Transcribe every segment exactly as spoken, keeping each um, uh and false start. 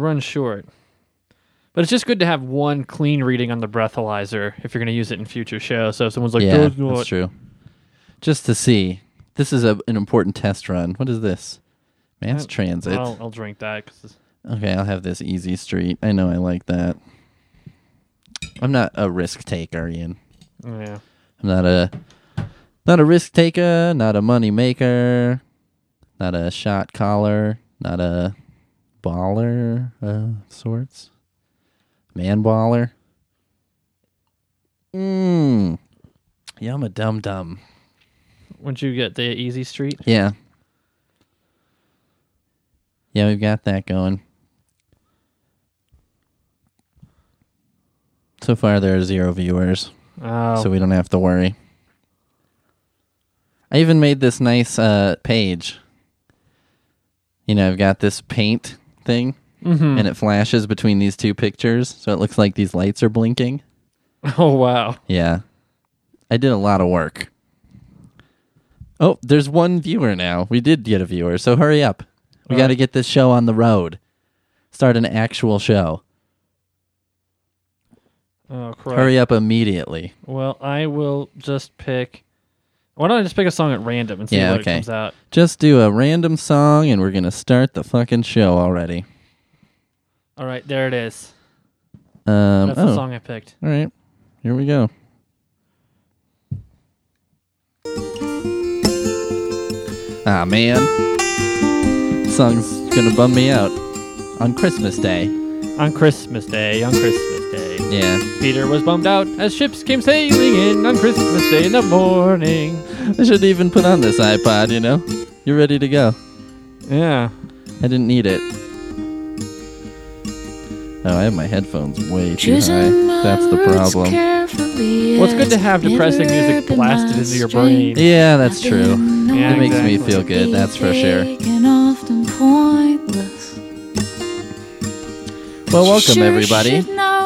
runs short. But it's just good to have one clean reading on the breathalyzer if you're going to use it in future shows. So if someone's like, yeah, "Does not." That's true. Just to see. This is a, an important test run. What is this? Mass Uh, transit. I'll, I'll drink that. Cause Okay, I'll have this Easy Street. I know I like that. I'm not a risk taker, Ian. yeah. I'm not a not a risk taker, not a money maker, not a shot caller, not a baller uh, sorts. Man baller. Mmm. Yeah, I'm a dum dum. Once you get the Easy Street. Yeah. Yeah, we've got that going. So far, there are zero viewers, Oh. so we don't have to worry. I even made this nice uh, page. You know, I've got this paint thing, Mm-hmm. and it flashes between these two pictures, so it looks like these lights are blinking. Oh, wow. Yeah. I did a lot of work. Oh, there's one viewer now. We did get a viewer, so hurry up. We got to get this show on the road. Start an actual show. Oh, crap. Hurry up immediately. Well, I will just pick... Why don't I just pick a song at random and see Yeah, what okay. comes out? Just do a random song, and we're going to start the fucking show already. All right, there it is. Um, That's oh, the song I picked. all right. Here we go. Ah, man. This song's going to bum me out. On Christmas Day. On Christmas Day, on Christmas Day. Yeah. Peter was bummed out as ships came sailing in on Christmas Day in the morning. I should even put on this iPod, you know? You're ready to go. Yeah. I didn't need it. Oh, I have my headphones way too high. That's the problem. Well, it's good to have depressing music blasted into your brain. Yeah, that's true. Yeah, It makes me exactly. feel good, that's for sure. Well, welcome, everybody.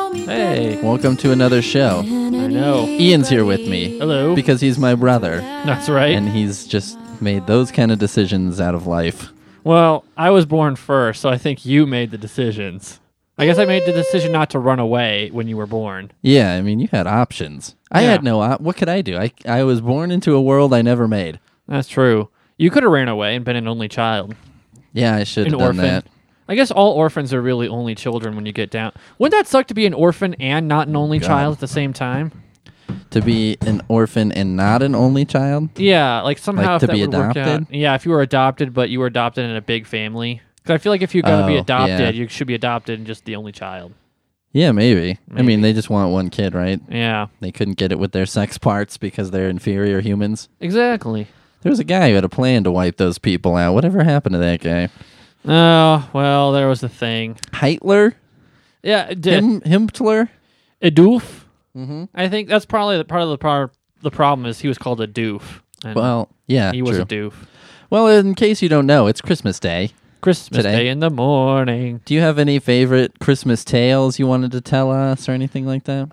Hey. Welcome to another show. I know. Ian's here with me. Hello. Because he's my brother. That's right. And he's just made those kind of decisions out of life. Well, I was born first, so I think you made the decisions. I guess I made the decision not to run away when you were born. Yeah, I mean, you had options. I Yeah. had no op- What could I do? I, I was born into a world I never made. That's true. You could have ran away and been an only child. Yeah, I should An have done orphan. that. I guess all orphans are really only children when you get down. Wouldn't that suck to be an orphan and not an only God. child at the same time? To be an orphan and not an only child? Yeah, like somehow Like if to that be would work out. adopted? Yeah, if you were adopted, but you were adopted in a big family. Because I feel like if you're going to be Oh, adopted, yeah. you should be adopted and just the only child. Yeah, maybe. I Maybe. mean, they just want one kid, right? Yeah, They couldn't get it with their sex parts because they're inferior humans. exactly. There was a guy who had a plan to wipe those people out. Whatever happened to that guy? Oh, well, there was a thing. Heitler? Yeah, it did. Him, Himmler? A doof. Mm-hmm. I think that's probably the part of the par- the problem is he was called a doof. And Well, yeah, he was true. a doof. Well, in case you don't know, it's Christmas Day. Christmas Today. Day in the morning. Do you have any favorite Christmas tales you wanted to tell us or anything like that?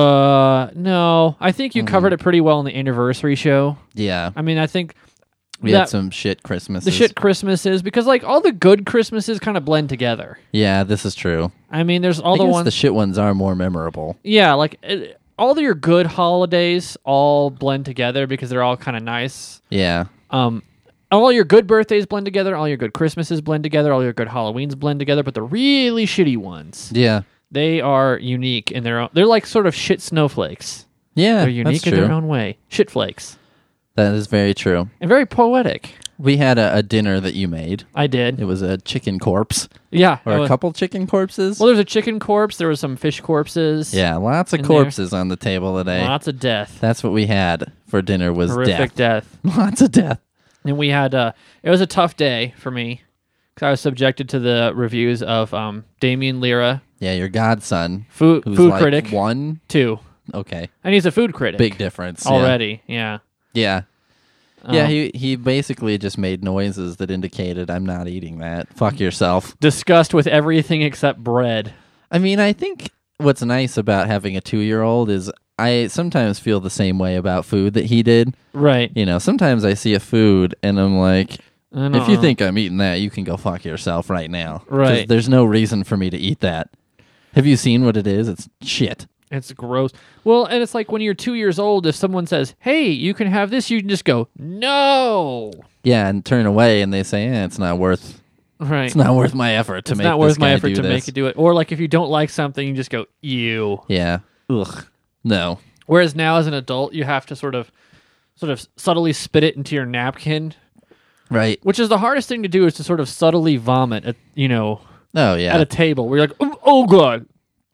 Uh, no. I think you Mm. covered it pretty well in the anniversary show. Yeah. I mean, I think We that- had some shit Christmases. the shit Christmases, because like all the good Christmases kind of blend together. Yeah, this is true. I mean, there's all I the guess ones. the shit ones are more memorable. yeah, like it, all of your good holidays all blend together because they're all kind of nice. Yeah. Um, all your good birthdays blend together, all your good Christmases blend together, all your good Halloweens blend together, but the really shitty ones, Yeah. they are unique in their own. They're like sort of shit snowflakes. Yeah, They're unique that's in true. their own way. Shit flakes. That is very true. And very poetic. We had a, a dinner that you made. I did. It was a chicken corpse. Yeah. Or it a was- couple chicken corpses. Well, there's a chicken corpse. There was some fish corpses. Yeah, lots of in corpses on the table today. Lots of death. That's what we had for dinner was Horrific death. death. Lots of death. And we had, uh, it was a tough day for me because I was subjected to the reviews of um, Damien Lira, Yeah, your godson. food, Who's food like critic, one? too. Okay. And he's a food critic. Big difference. yeah. Already, yeah. Yeah. Yeah, Um, he he basically just made noises that indicated I'm not eating that. Fuck yourself. Disgust with everything except bread. I mean, I think what's nice about having a two-year-old is I sometimes feel the same way about food that he did. Right. You know, sometimes I see a food and I'm like, And, If you uh, think I'm eating that, you can go fuck yourself right now. 'Cause Right. There's no reason for me to eat that. Have you seen what it is? It's shit. It's gross. Well, and it's like when you're two years old, if someone says, hey, you can have this, you can just go, no. Yeah, and turn away, and they say, eh, it's not worth. Right. It's not worth my effort to It's make. not this worth my guy effort do to this. make it do it. Or like if you don't like something, you just go, ew. Yeah. Ugh. No. Whereas now as an adult, you have to sort of sort of subtly spit it into your napkin, Right. which is the hardest thing to do, is to sort of subtly vomit at, you know, Oh yeah. at a table where you're like, oh, oh God.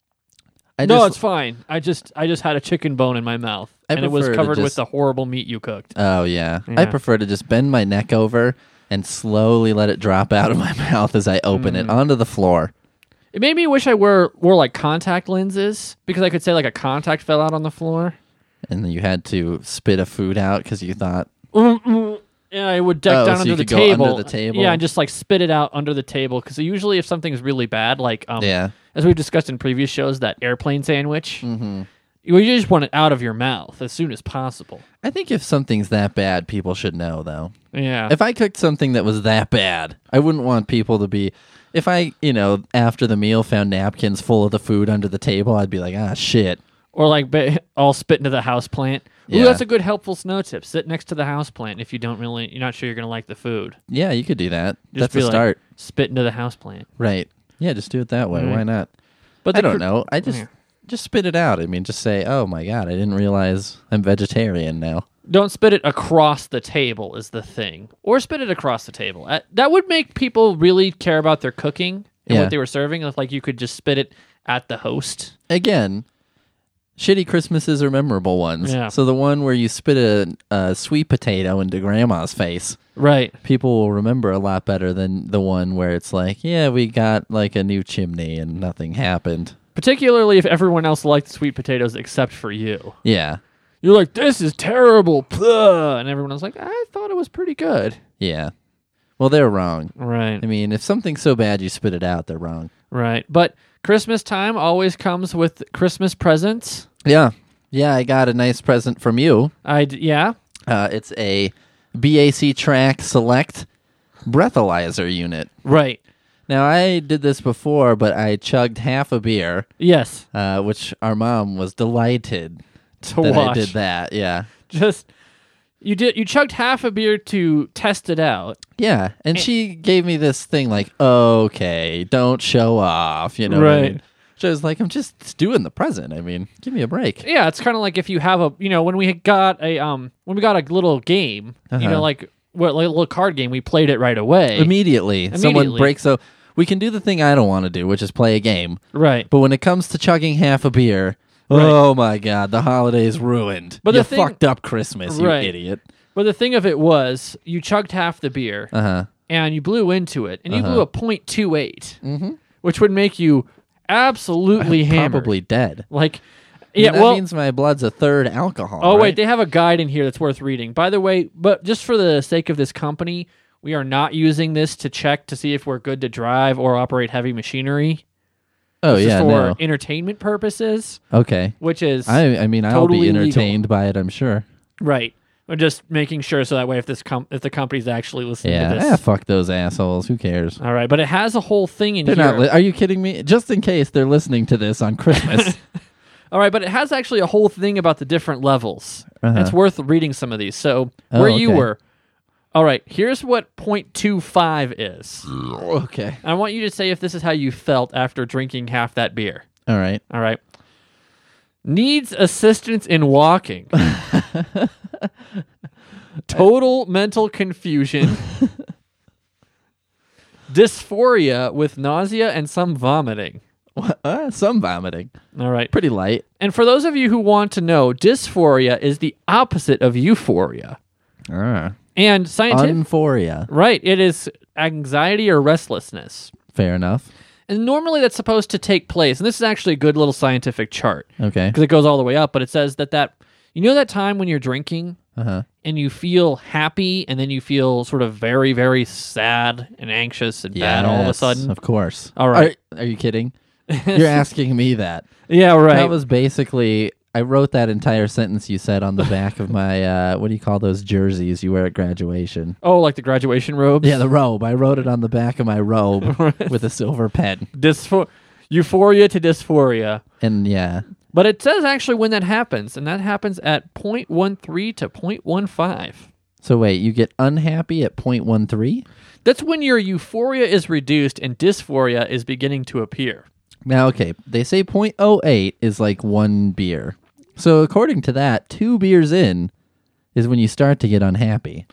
I No, just- it's fine. I just I just had a chicken bone in my mouth, I and it was prefer to covered with just- the horrible meat you cooked. Oh yeah. I Yeah. prefer to just bend my neck over and slowly let it drop out of my mouth as I open Mm. it onto the floor. It made me wish I wore wore like contact lenses, because I could say like a contact fell out on the floor. And then you had to spit a food out because you thought, Yeah, I would duck Oh, down so under you the could go table. under the table? Yeah, and just like spit it out under the table. Because usually, if something's really bad, like um, yeah. as we've discussed in previous shows, that airplane sandwich, Mm-hmm. you you just want it out of your mouth as soon as possible. I think if something's that bad, people should know, though. Yeah, If I cooked something that was that bad, I wouldn't want people to be. If I, you know, after the meal found napkins full of the food under the table, I'd be like, ah, shit. or like ba- all spit into the house plant. Ooh, Yeah. that's a good helpful snow tip. Sit next to the house plant if you don't really, you're not sure you're gonna like the food. Yeah, you could do that. Just That's be a like, start. Spit into the house plant. Right. Yeah, just do it that way. Right. Why not? But I the don't cr- know. I just Yeah. just spit it out. I mean, just say, "Oh my god, I didn't realize I'm vegetarian now." Don't spit it across the table is the thing. Or spit it across the table. Uh, That would make people really care about their cooking and Yeah. what they were serving. If like you could just spit it at the host. Again, shitty Christmases are memorable ones. Yeah. So the one where you spit a, a sweet potato into grandma's face, Right. people will remember a lot better than the one where it's like, "Yeah, we got like a new chimney and nothing happened." Particularly if everyone else liked sweet potatoes except for you. Yeah. You're like, this is terrible. Blah. And everyone was like, I thought it was pretty good. Yeah. Well, they're wrong. Right. I mean, if something's so bad you spit it out, they're wrong. Right. But Christmas time always comes with Christmas presents. Yeah. Yeah, I got a nice present from you. I d- yeah. Uh, it's a B A C Track Select breathalyzer unit. Right. Now, I did this before, but I chugged half a beer, Yes. uh, which our mom was delighted To that watch. I did that. Yeah. Just you did you chugged half a beer to test it out. Yeah. And she gave me this thing like, okay, don't show off, you know what I Right. mean? She was like, I'm just doing the present. I mean, give me a break. Yeah, it's kind of like if you have a, you know, when we got a um when we got a little game, you Uh-huh. know, like what like a little card game, we played it right away. Immediately, someone Immediately. breaks. So we can do the thing I don't want to do, which is play a game. Right. But when it comes to chugging half a beer, Right. oh my god, the holiday's ruined. But you the thing- fucked up Christmas, you Right. idiot. But the thing of it was, you chugged half the beer Uh huh. and you blew into it, and you Uh-huh. blew a point two eight, Mm-hmm. which would make you absolutely hammered. Probably dead. Like, I mean, yeah. that well, means my blood's a third alcohol. oh right? wait, they have a guide in here that's worth reading. By the way, but just for the sake of this company, we are not using this to check to see if we're good to drive or operate heavy machinery. oh This yeah, is for no. entertainment purposes, Okay. which is I I mean, I'll totally be legal. entertained by it. I'm sure. right. We're just making sure so that way if this com- if the company's actually listening Yeah. to this. Ah, fuck those assholes. Who cares? All right, but it has a whole thing in They're here. not. Li- are you kidding me? Just in case they're listening to this on Christmas. All right, but it has actually a whole thing about the different levels. Uh-huh. It's worth reading some of these. So Oh, where you okay. were. All right, here's what point two five is. okay. I want you to say if this is how you felt after drinking half that beer. All right. All right. Needs assistance in walking. Total mental confusion. Dysphoria with nausea and some vomiting. Uh, some vomiting. All right. Pretty light. And for those of you who want to know, dysphoria is the opposite of euphoria. Ah. And scientific, Unphoria. right? It is anxiety or restlessness, Fair enough. and normally that's supposed to take place. And this is actually a good little scientific chart Okay. because it goes all the way up. But it says that that you know that time when you're drinking Uh huh. and you feel happy, and then you feel sort of very, very sad and anxious and bad all of a sudden. Of course. All right. Are, are you kidding? You're asking me that. Yeah, right. That was basically I wrote that entire sentence you said on the back of my, uh, what do you call those jerseys you wear at graduation? Oh, like the graduation robes? Yeah, the robe. I wrote it on the back of my robe with a silver pen. Dyspho- euphoria to dysphoria. And yeah. But it says actually when that happens, and that happens at zero point one three to zero point one five. So wait, you get unhappy at zero point one three? That's when your euphoria is reduced and dysphoria is beginning to appear. Now, okay, they say zero point zero eight is like one beer. So according to that, two beers in is when you start to get unhappy.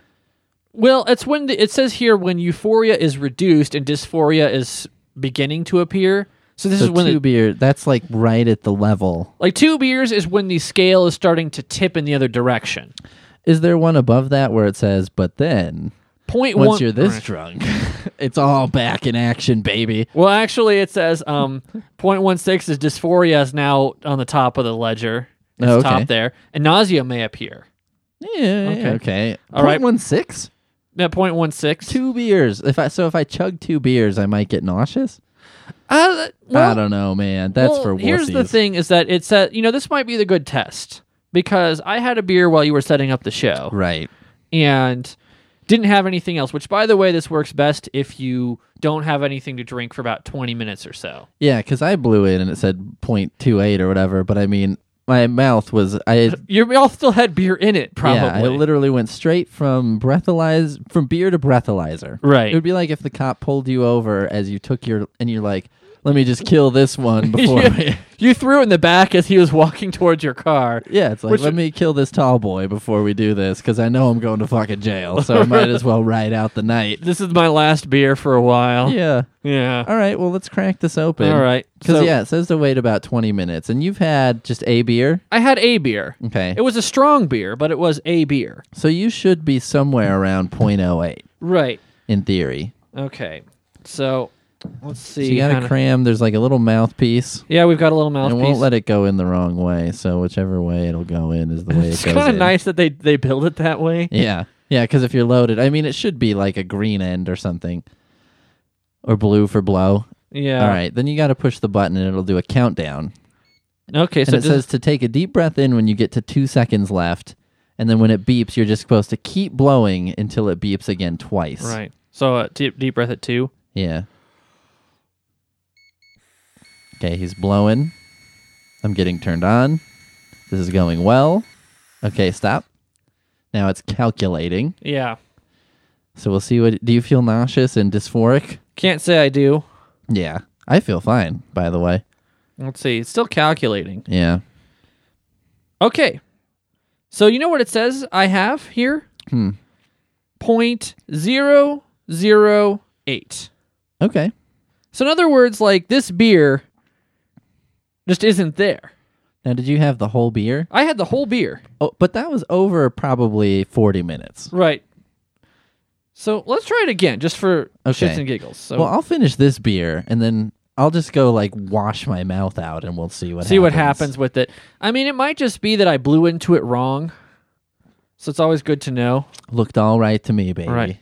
Well, it's when the, it says here when euphoria is reduced and dysphoria is beginning to appear. So this so is when two the, beer, that's like right at the level. like two beers is when the scale is starting to tip in the other direction. Is there one above that where it says, but then Point once one, you're this right. drunk, it's all back in action, baby. Well, actually, it says um, zero point one six is dysphoria is now on the top of the ledger. It's Oh, okay. top there, and nausea may appear. Yeah, Okay. okay. All right. zero point one six? At zero point one six. Two beers. If I so if I chug two beers, I might get nauseous? Uh, well, I don't know, man. That's well, for wussies. Here's the thing: is that it's a, you know, this might be the good test because I had a beer while you were setting up the show, Right. and didn't have anything else. Which, by the way, this works best if you don't have anything to drink for about twenty minutes or so. Yeah, because I blew it and it said zero point two eight or whatever, but I mean, my mouth was I You all still had beer in it, probably. yeah, I literally went straight from breathalyze from beer to breathalyzer. Right. It would be like if the cop pulled you over as you took your and you're like, let me just kill this one before. you, you threw it in the back as he was walking towards your car. Yeah, it's like, Which- let me kill this tall boy before we do this because I know I'm going to fucking jail, so I might as well ride out the night. This is my last beer for a while. Yeah. Yeah. All right. Well, let's crack this open. All right. Because So- yeah, it says to wait about twenty minutes, and you've had just a beer. I had a beer. Okay. It was a strong beer, but it was a beer. So you should be somewhere around zero point zero eight Right. in theory. Okay. So let's see. So you got to kinda- cram. There's like a little mouthpiece. Yeah, we've got a little And mouthpiece. it won't let it go in the wrong way. So whichever way it'll go in is the way It's it goes kind of in. nice that they they build it that way. Yeah. Yeah, because if you're loaded, I mean, it should be like a green end or something. Or blue for blow. Yeah. All right. Then you got to push the button and it'll do a countdown. Okay. And So it just, says to take a deep breath in when you get to two seconds left. And then when it beeps, you're just supposed to keep blowing until it beeps again twice. right. So uh, deep deep breath at two. Yeah. Okay, he's blowing. I'm getting turned on. This is going well. Okay, stop. Now it's calculating. Yeah. So we'll see what... Do you feel nauseous and dysphoric? Can't say I do. Yeah. I feel fine, by the way. Let's see. It's still calculating. Yeah. Okay. So you know what it says I have here? Hmm. Point zero zero eight. Okay. So in other words, like this beer just isn't there. Now, did you have the whole beer? I had the whole beer. Oh, but that was over probably forty minutes. Right. So let's try it again, just for Okay. shits and giggles. So Well, I'll finish this beer, and then I'll just go, like, wash my mouth out, and we'll see what see happens. what happens with it. I mean, it might just be that I blew into it wrong. So it's always good to know. Looked all right to me, baby. Right.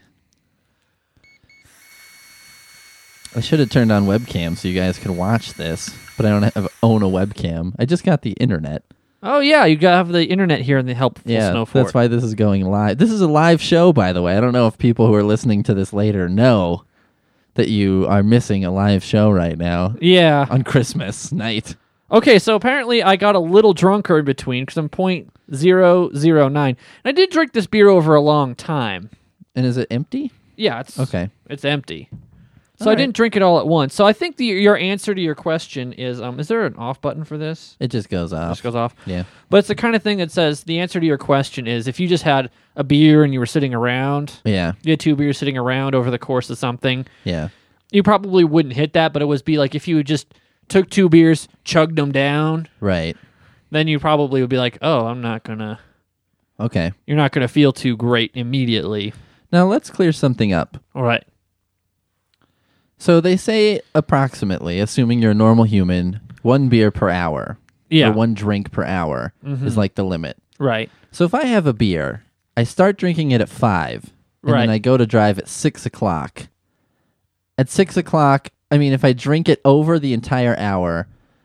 I should have turned on webcam so you guys could watch this, but I don't have own a webcam. I just got the internet. Oh, yeah, you got have the internet here in the helpful Yeah, snow that's fort. why this is going live. This is a live show, by the way. I don't know if people who are listening to this later know that you are missing a live show right now Yeah. on Christmas night. Okay, so apparently I got a little drunker in between because I'm point zero zero nine. And I did drink this beer over a long time. And is it empty? Yeah, it's Okay. It's empty. So All I right. didn't drink it all at once. So I think the your answer to your question is um is there an off button for this? It just goes It off. just goes off. Yeah. But it's the kind of thing that says the answer to your question is if you just had a beer and you were sitting around, Yeah. you had two beers sitting around over the course of something, Yeah. you probably wouldn't hit that, but it would be like if you just took two beers, chugged them down, Right. then you probably would be like, "Oh, I'm not going to Okay. you're not going to feel too great immediately." Now let's clear something up. All right. So they say approximately, assuming you're a normal human, one beer per hour. Yeah. Or one drink per hour is like the limit. Right. So if I have a beer, I start drinking it at five, and Right. then I go to drive at six o'clock. At six o'clock, I mean, if I drink it over the entire hour,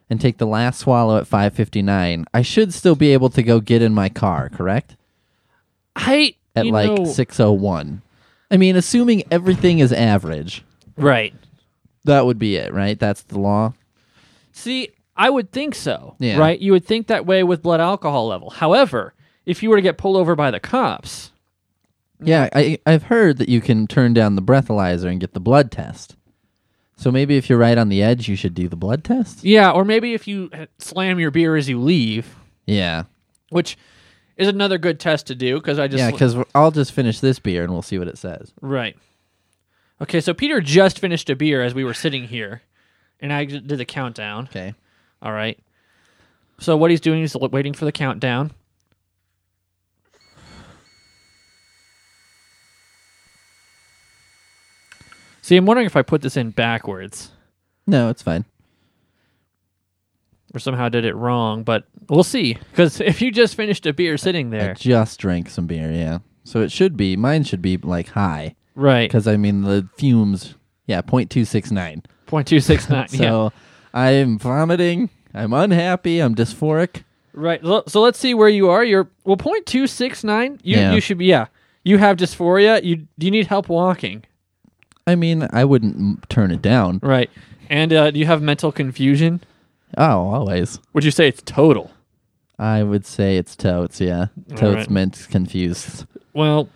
and take the last swallow at five fifty-nine, I should still be able to go get in my car, correct? I At you like know, six oh one. I mean, assuming everything is average, right. that would be it, right? That's the law. See, I would think so, Yeah. right? You would think that way with blood alcohol level. However, if you were to get pulled over by the cops, Yeah, I, I've heard that you can turn down the breathalyzer and get the blood test. So maybe if you're right on the edge, you should do the blood test? yeah, or maybe if you slam your beer as you leave, Yeah. which is another good test to do because I just Yeah, because I'll just finish this beer and we'll see what it says. right. Okay, so Peter just finished a beer as we were sitting here, and I did the countdown. Okay. All right. So what he's doing is waiting for the countdown. See, I'm wondering if I put this in backwards No, it's fine. or somehow did it wrong, but we'll see. Because if you just finished a beer sitting I there, just drank some beer, yeah. So it should be, mine should be like high. right, Because, I mean, the fumes, yeah, point two six nine. point two six nine. yeah, So I'm vomiting. I'm unhappy. I'm dysphoric. right. Lo- So let's see where you are. You're well, point two six nine. You Yeah. you should be yeah. You have dysphoria. You do you need help walking? I mean, I wouldn't m- turn it down. Right. And uh, do you have mental confusion? Oh, always. Would you say it's total? I would say it's totes, yeah. All Totes right. meant confused. Well,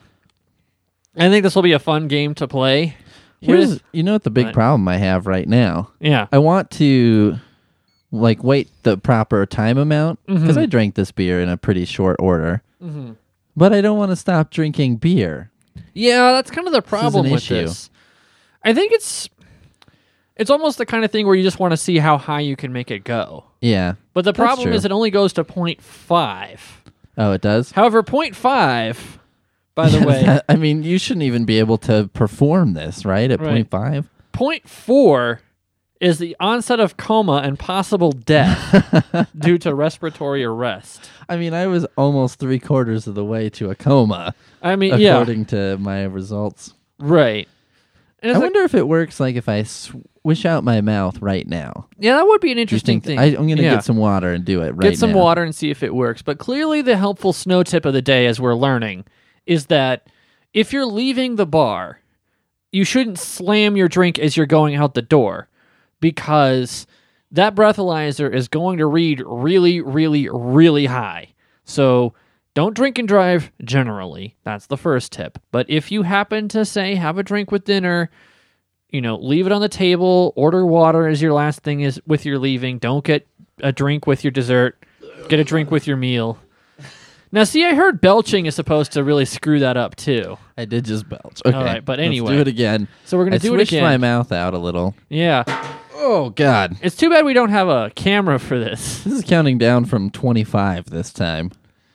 I think this will be a fun game to play. Here's, with- you know what the big Right. problem I have right now? yeah. I want to, like, wait the proper time amount, because Mhm. I drank this beer in a pretty short order, Mhm. but I don't want to stop drinking beer. Yeah, that's kind of the problem an with issue. this. I think it's it's almost the kind of thing where you just want to see how high you can make it go. Yeah. But the That's problem true. is it only goes to point five. Oh, it does? However, point five, by the Yeah, way, that- I mean, you shouldn't even be able to perform this, right, at Right. point five? point four is the onset of coma and possible death due to respiratory arrest. I mean, I was almost three quarters of the way to a coma, I mean, yeah, according to my results. right. And I it's like- wonder if it works like if I swish out my mouth right now. yeah, that would be an Do you interesting think thing. I, I'm going to Yeah. get some water and do it right Get some now. water and see if it works. But clearly, the helpful snow tip of the day, as we're learning, is that if you're leaving the bar, you shouldn't slam your drink as you're going out the door, because that breathalyzer is going to read really, really, really high. So don't drink and drive generally. That's the first tip. But if you happen to, say, have a drink with dinner, you know, leave it on the table, order water as your last thing is with your leaving. Don't get a drink with your dessert. Get a drink with your meal. Now, see, I heard belching is supposed to really screw that up, too. I did just belch. Okay. All right, but let's anyway. do it again. So we're going I to do it swished again. my mouth out a little. Yeah. Oh, God. It's too bad we don't have a camera for this. This is counting down from twenty-five this time.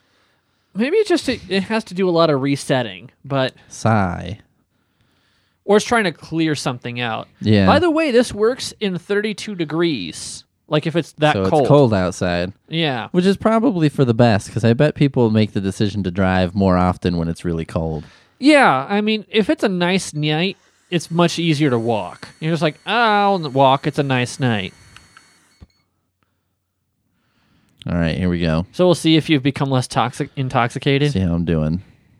Maybe it just it has to do a lot of resetting, but Sigh. or it's trying to clear something out. Yeah. By the way, this works in thirty-two degrees. Like if it's that so cold. it's cold outside. Yeah. Which is probably for the best, because I bet people make the decision to drive more often when it's really cold. Yeah, I mean, if it's a nice night, it's much easier to walk. You're just like, oh, I'll walk. It's a nice night. All right, here we go. So we'll see if you've become less toxic, intoxicated. See how I'm doing.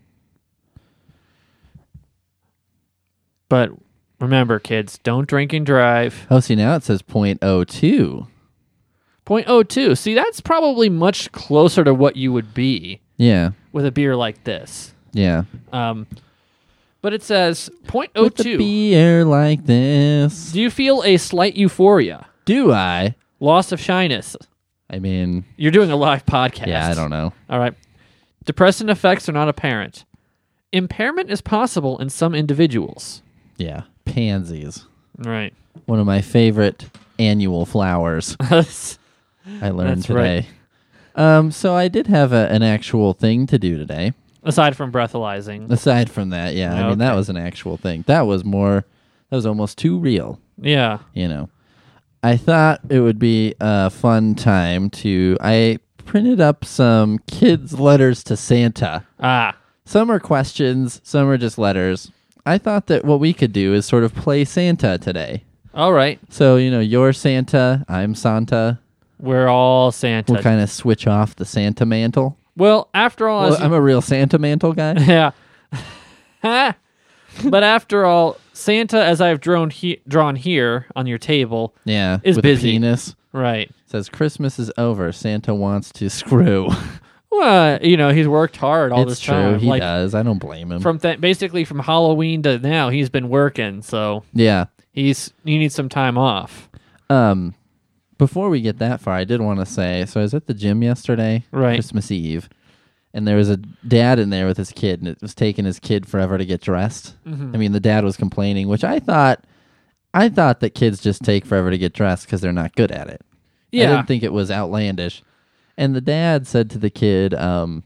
But remember, kids, don't drink and drive. Oh, see, now it says point oh two. point oh two. See, that's probably much closer to what you would be Yeah, with a beer like this. yeah. Um, but it says point oh With a two. beer like this. Do you feel a slight euphoria? Do I? Loss of shyness? I mean, You're doing a live podcast. yeah, I don't know. All right. Depressant effects are not apparent. Impairment is possible in some individuals. Yeah, pansies. Right. One of my favorite annual flowers. I learned That's right. today. Um, so I did have a, an actual thing to do today. Aside from breathalyzing. Aside from that, yeah, I mean that Okay. was an actual thing. That was more. That was almost too real. Yeah. You know, I thought it would be a fun time to. I printed up some kids' letters to Santa. Ah. Some are questions, some are just letters. I thought that what we could do is sort of play Santa today. All right. So, you know, you're Santa, I'm Santa. We're all Santa. We'll kind of switch off the Santa mantle. Well, after all, Well, as you- I'm a real Santa mantle guy. yeah. But after all, Santa, as I've drawn he- drawn here on your table, Yeah, is with busy. a penis. right? Says Christmas is over. Santa wants to screw. Well, you know, he's worked hard all it's this true. time. He like does. I don't blame him. from th- basically from Halloween to now, he's been working. So yeah. he's he needs some time off. Um, before we get that far, I did want to say. So I was at the gym yesterday, Right. Christmas Eve, and there was a dad in there with his kid, and it was taking his kid forever to get dressed. Mm-hmm. I mean, the dad was complaining, which I thought, I thought that kids just take forever to get dressed because they're not good at it. I Yeah. didn't think it was outlandish. And the dad said to the kid, um,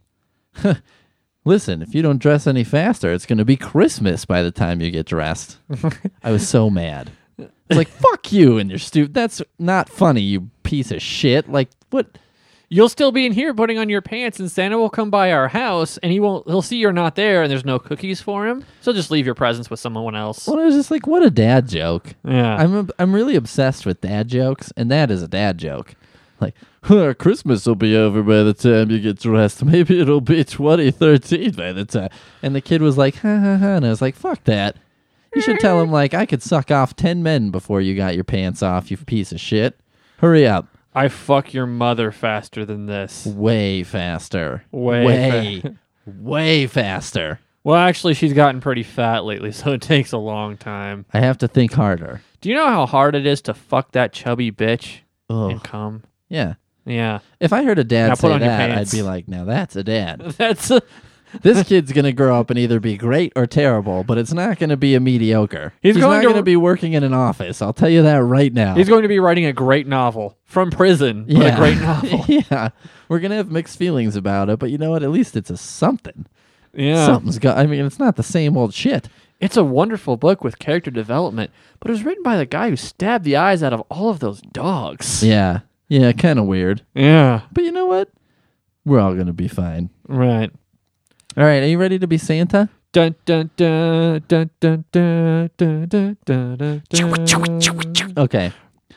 listen, if you don't dress any faster, it's going to be Christmas by the time you get dressed. I was so mad. I was like, fuck you and your stupid. That's not funny, you piece of shit. Like, what? You'll still be in here putting on your pants, and Santa will come by our house, and he won't. He'll see you're not there, and there's no cookies for him. So just leave your presents with someone else. Well, I was just like, what a dad joke. Yeah. I'm I'm really obsessed with dad jokes, and that is a dad joke. Like, huh, Christmas will be over by the time you get dressed. Maybe it'll be twenty thirteen by the time. And the kid was like, ha ha ha. And I was like, fuck that. You should tell him, like, I could suck off ten men before you got your pants off, you piece of shit. Hurry up. I fuck your mother faster than this. Way faster. Way Way, fa- way faster. Well, actually, she's gotten pretty fat lately, so it takes a long time. I have to think harder. Do you know how hard it is to fuck that chubby bitch and Ugh. come? Yeah. Yeah. If I heard a dad Now put say on your that, I'd pants. be like, now that's a dad. That's a, This kid's going to grow up and either be great or terrible, but it's not going to be a mediocre. He's going not to- going to be working in an office. I'll tell you that right now. he's going to be writing a great novel from prison, but a great novel. Yeah. We're going to have mixed feelings about it, but you know what? At least it's a something. Yeah. Something's got, I mean, it's not the same old shit. It's a wonderful book with character development, but it was written by the guy who stabbed the eyes out of all of those dogs. Yeah. Yeah, kind of weird. Yeah. But you know what? We're all going to be fine. Right. All right. Are you ready to be Santa? Dun dun dun dun dun dun dun dun dun dun. Okay.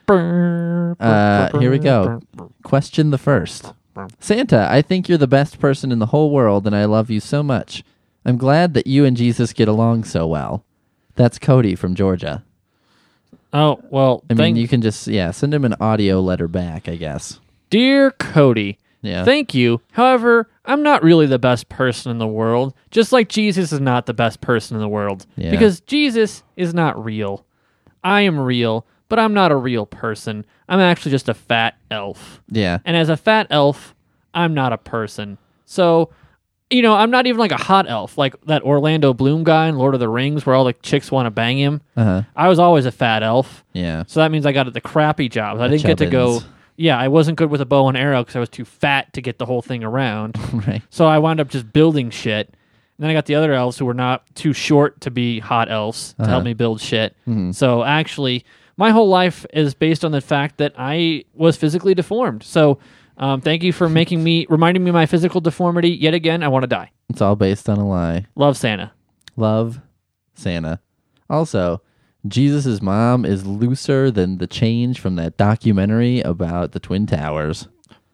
Uh, here we go. Question the first. Santa, I think you're the best person in the whole world, and I love you so much. I'm glad that you and Jesus get along so well. That's Cody from Georgia. Oh, well, I mean, thank you can just, yeah, send him an audio letter back, I guess. Dear Cody, Yeah. thank you. However, I'm not really the best person in the world, just like Jesus is not the best person in the world. Yeah. Because Jesus is not real. I am real, but I'm not a real person. I'm actually just a fat elf. Yeah. And as a fat elf, I'm not a person. So, you know, I'm not even like a hot elf, like that Orlando Bloom guy in Lord of the Rings where all the chicks want to bang him. Uh-huh. I was always a fat elf. Yeah. So that means I got the crappy jobs. I The didn't get to go. chubbins. Yeah, I wasn't good with a bow and arrow because I was too fat to get the whole thing around. Right. So I wound up just building shit. And then I got the other elves who were not too short to be hot elves to help Uh-huh. me build shit. Mhm. So actually, my whole life is based on the fact that I was physically deformed. So um, thank you for making me, reminding me of my physical deformity. Yet again, I want to die. It's all based on a lie. Love Santa. Love Santa. Also, Jesus' mom is looser than the change from that documentary about the Twin Towers.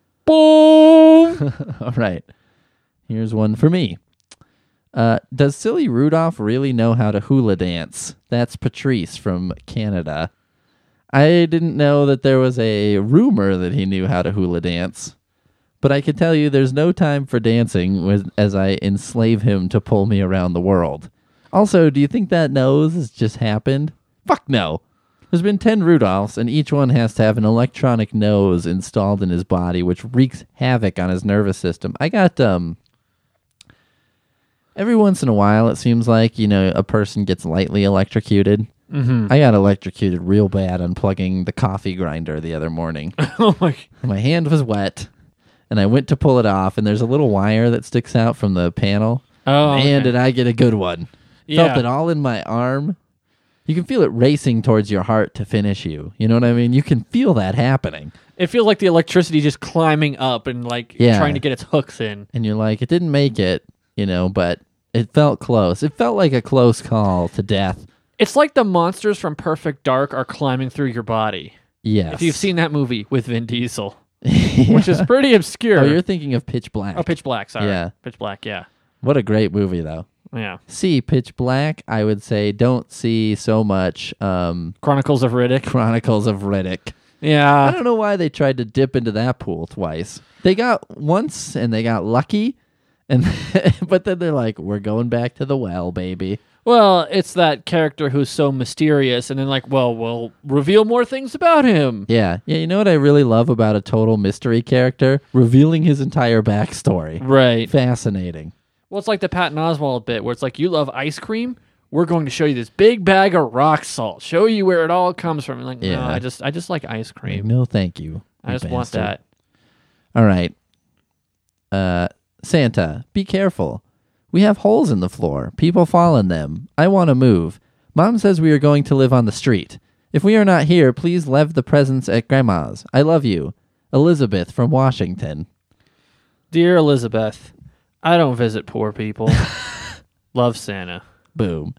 Boom! All right. Here's one for me. Uh, does Silly Rudolph really know how to hula dance? That's Patrice from Canada. I didn't know that there was a rumor that he knew how to hula dance. But I can tell you there's no time for dancing with, as I enslave him to pull me around the world. Also, do you think that nose has just happened? Fuck no. There's been ten Rudolphs, and each one has to have an electronic nose installed in his body, which wreaks havoc on his nervous system. I got, um... every once in a while, it seems like, you know, a person gets lightly electrocuted. Mm-hmm. I got electrocuted real bad unplugging the coffee grinder the other morning. Oh my. My hand was wet, and I went to pull it off, and there's a little wire that sticks out from the panel. Oh, Man, okay. did I get a good one. Yeah. Felt it all in my arm. You can feel it racing towards your heart to finish you. You know what I mean? You can feel that happening. It feels like the electricity just climbing up and like Yeah. trying to get its hooks in. And you're like, it didn't make it, you know, but it felt close. It felt like a close call to death. It's like the monsters from Perfect Dark are climbing through your body. Yes. If you've seen that movie with Vin Diesel. which is pretty obscure. Oh, you're thinking of Pitch Black. Oh, Pitch Black, sorry. Yeah. Pitch Black, yeah. What a great movie, though. Yeah. See Pitch Black, I would say don't see so much um, Chronicles of Riddick. Chronicles of Riddick. I Yeah. don't know why they tried to dip into that pool twice. They got once and they got lucky, and but then they're like, we're going back to the well, baby. Well, it's that character who's so mysterious, and then like, well, we'll reveal more things about him. Yeah. Yeah, you know what I really love about a total mystery character? Revealing his entire backstory. Right. Fascinating. Well, it's like the Patton Oswalt bit where it's like, you love ice cream? We're going to show you this big bag of rock salt. Show you where it all comes from. And like, Yeah. no, I just, I just like ice cream. No, thank you. I you just want bastard. that. All right. Uh, Santa, be careful. We have holes in the floor. People fall in them. I want to move. Mom says we are going to live on the street. If we are not here, please leave the presents at Grandma's. I love you. Elizabeth from Washington. Dear Elizabeth, I don't visit poor people. Love, Santa. Boom.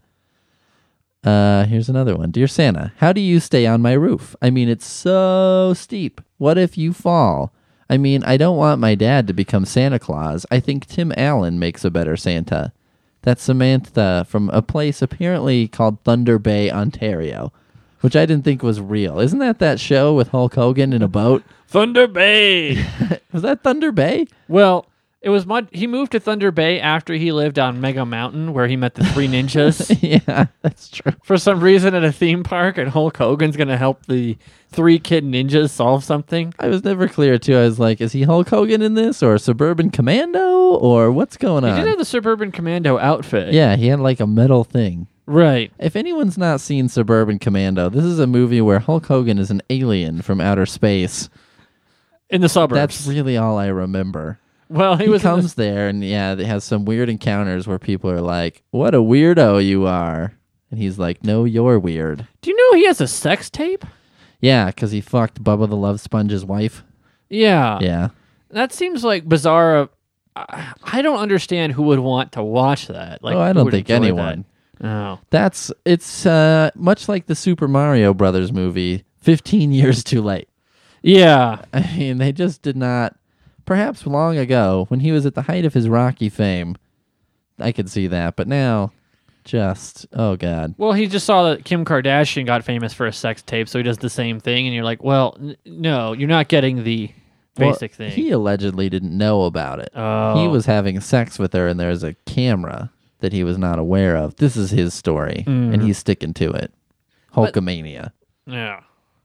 Uh, here's another one. Dear Santa, how do you stay on my roof? I mean, it's so steep. What if you fall? I mean, I don't want my dad to become Santa Claus. I think Tim Allen makes a better Santa. That's Samantha from a place apparently called Thunder Bay, Ontario, which I didn't think was real. Isn't that that show with Hulk Hogan in a boat? Thunder Bay. Was that Thunder Bay? Well, it was my, he moved to Thunder Bay after he lived on Mega Mountain where he met the three ninjas. Yeah, that's true. For some reason at a theme park, and Hulk Hogan's going to help the three kid ninjas solve something. I was never clear, too. I was like, is he Hulk Hogan in this, or Suburban Commando, or what's going He on? did have the Suburban Commando outfit. Yeah, he had like a metal thing. Right. If anyone's not seen Suburban Commando, this is a movie where Hulk Hogan is an alien from outer space. In the suburbs. That's really all I remember. well, he, He, was in comes the, there and, yeah, it has some weird encounters where people are like, what a weirdo you are. And he's like, no, you're weird. Do you know he has a sex tape? Yeah, because he fucked Bubba the Love Sponge's wife. Yeah. Yeah. That seems like bizarre. I, I don't understand who would want to watch that. Like, oh, I who don't would think enjoy anyone. that. Oh. That's, it's uh, much like the Super Mario Brothers movie, fifteen years too late. Yeah. I mean, they just did not. Perhaps long ago, when he was at the height of his Rocky fame, I could see that. But now, just, oh, God. Well, he just saw that Kim Kardashian got famous for a sex tape, so he does the same thing, and you're like, well, n- no, you're not getting the basic Well, thing. He allegedly didn't know about it. Oh. He was having sex with her, and there's a camera that he was not aware of. This is his story, Mm. and he's sticking to it. Hulkamania. Yeah.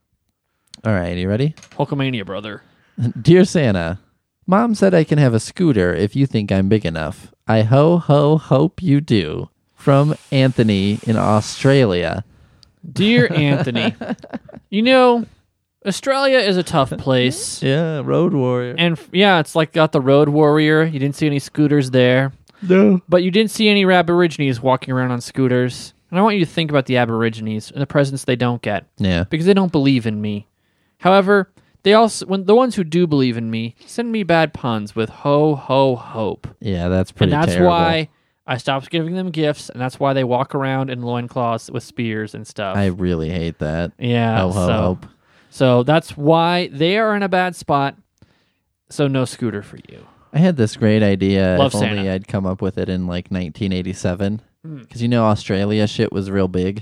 All right, you ready? Hulkamania, brother. Dear Santa, Mom said I can have a scooter if you think I'm big enough. I ho ho hope you do. From Anthony in Australia. Dear Anthony, you know, Australia is a tough place. Yeah, Road Warrior. And f- yeah, it's like got the Road Warrior. You didn't see any scooters there. No. But you didn't see any Aborigines walking around on scooters. And I want you to think about the Aborigines and the presents they don't get. Yeah. Because they don't believe in me. However, they also, when the ones who do believe in me, send me bad puns with ho, ho, hope. Yeah, that's pretty And that's terrible. why I stopped giving them gifts, and that's why they walk around in loincloths with spears and stuff. I really hate that. yeah. Ho, ho, so, hope. so that's why they are in a bad spot. So no scooter for you. I had this great idea. Love if only Santa. I'd come up with it in like nineteen eighty-seven. Hmm. Because you know Australia shit was real big.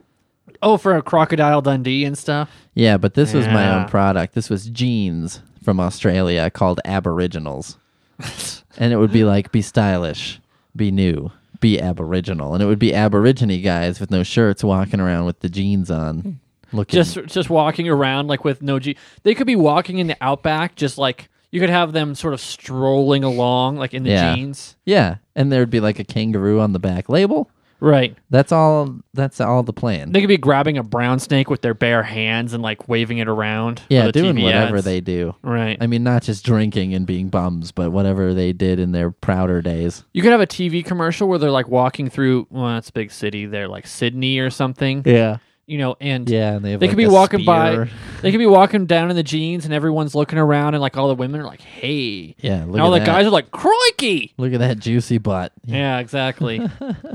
Oh, for a Crocodile Dundee and stuff? Yeah, but this was my Yeah. own product. This was jeans from Australia called Aboriginals. And it would be like, be stylish, be new, be Aboriginal. And it would be Aborigine guys with no shirts walking around with the jeans on. Looking, Just just walking around like with no G. They could be walking in the outback, just like you could have them sort of strolling along, like in the Yeah. jeans. yeah. And there'd be like a kangaroo on the back label. Right. That's all. That's all the plan. They could be grabbing a brown snake with their bare hands and like waving it around. for Yeah, the doing T V whatever ads. they do. Right. I mean, not just drinking and being bums, but whatever they did in their prouder days. You could have a T V commercial where they're like walking through. Well, that's a big city. They're like Sydney or something. Yeah. You know, and Yeah, and they have they like could be a walking spear. by. They could be walking down in the jeans, and everyone's looking around, and like all the women are like, "Hey." Yeah, look And all at the that. guys are like, "Crikey!" Look at that juicy butt. Yeah, exactly.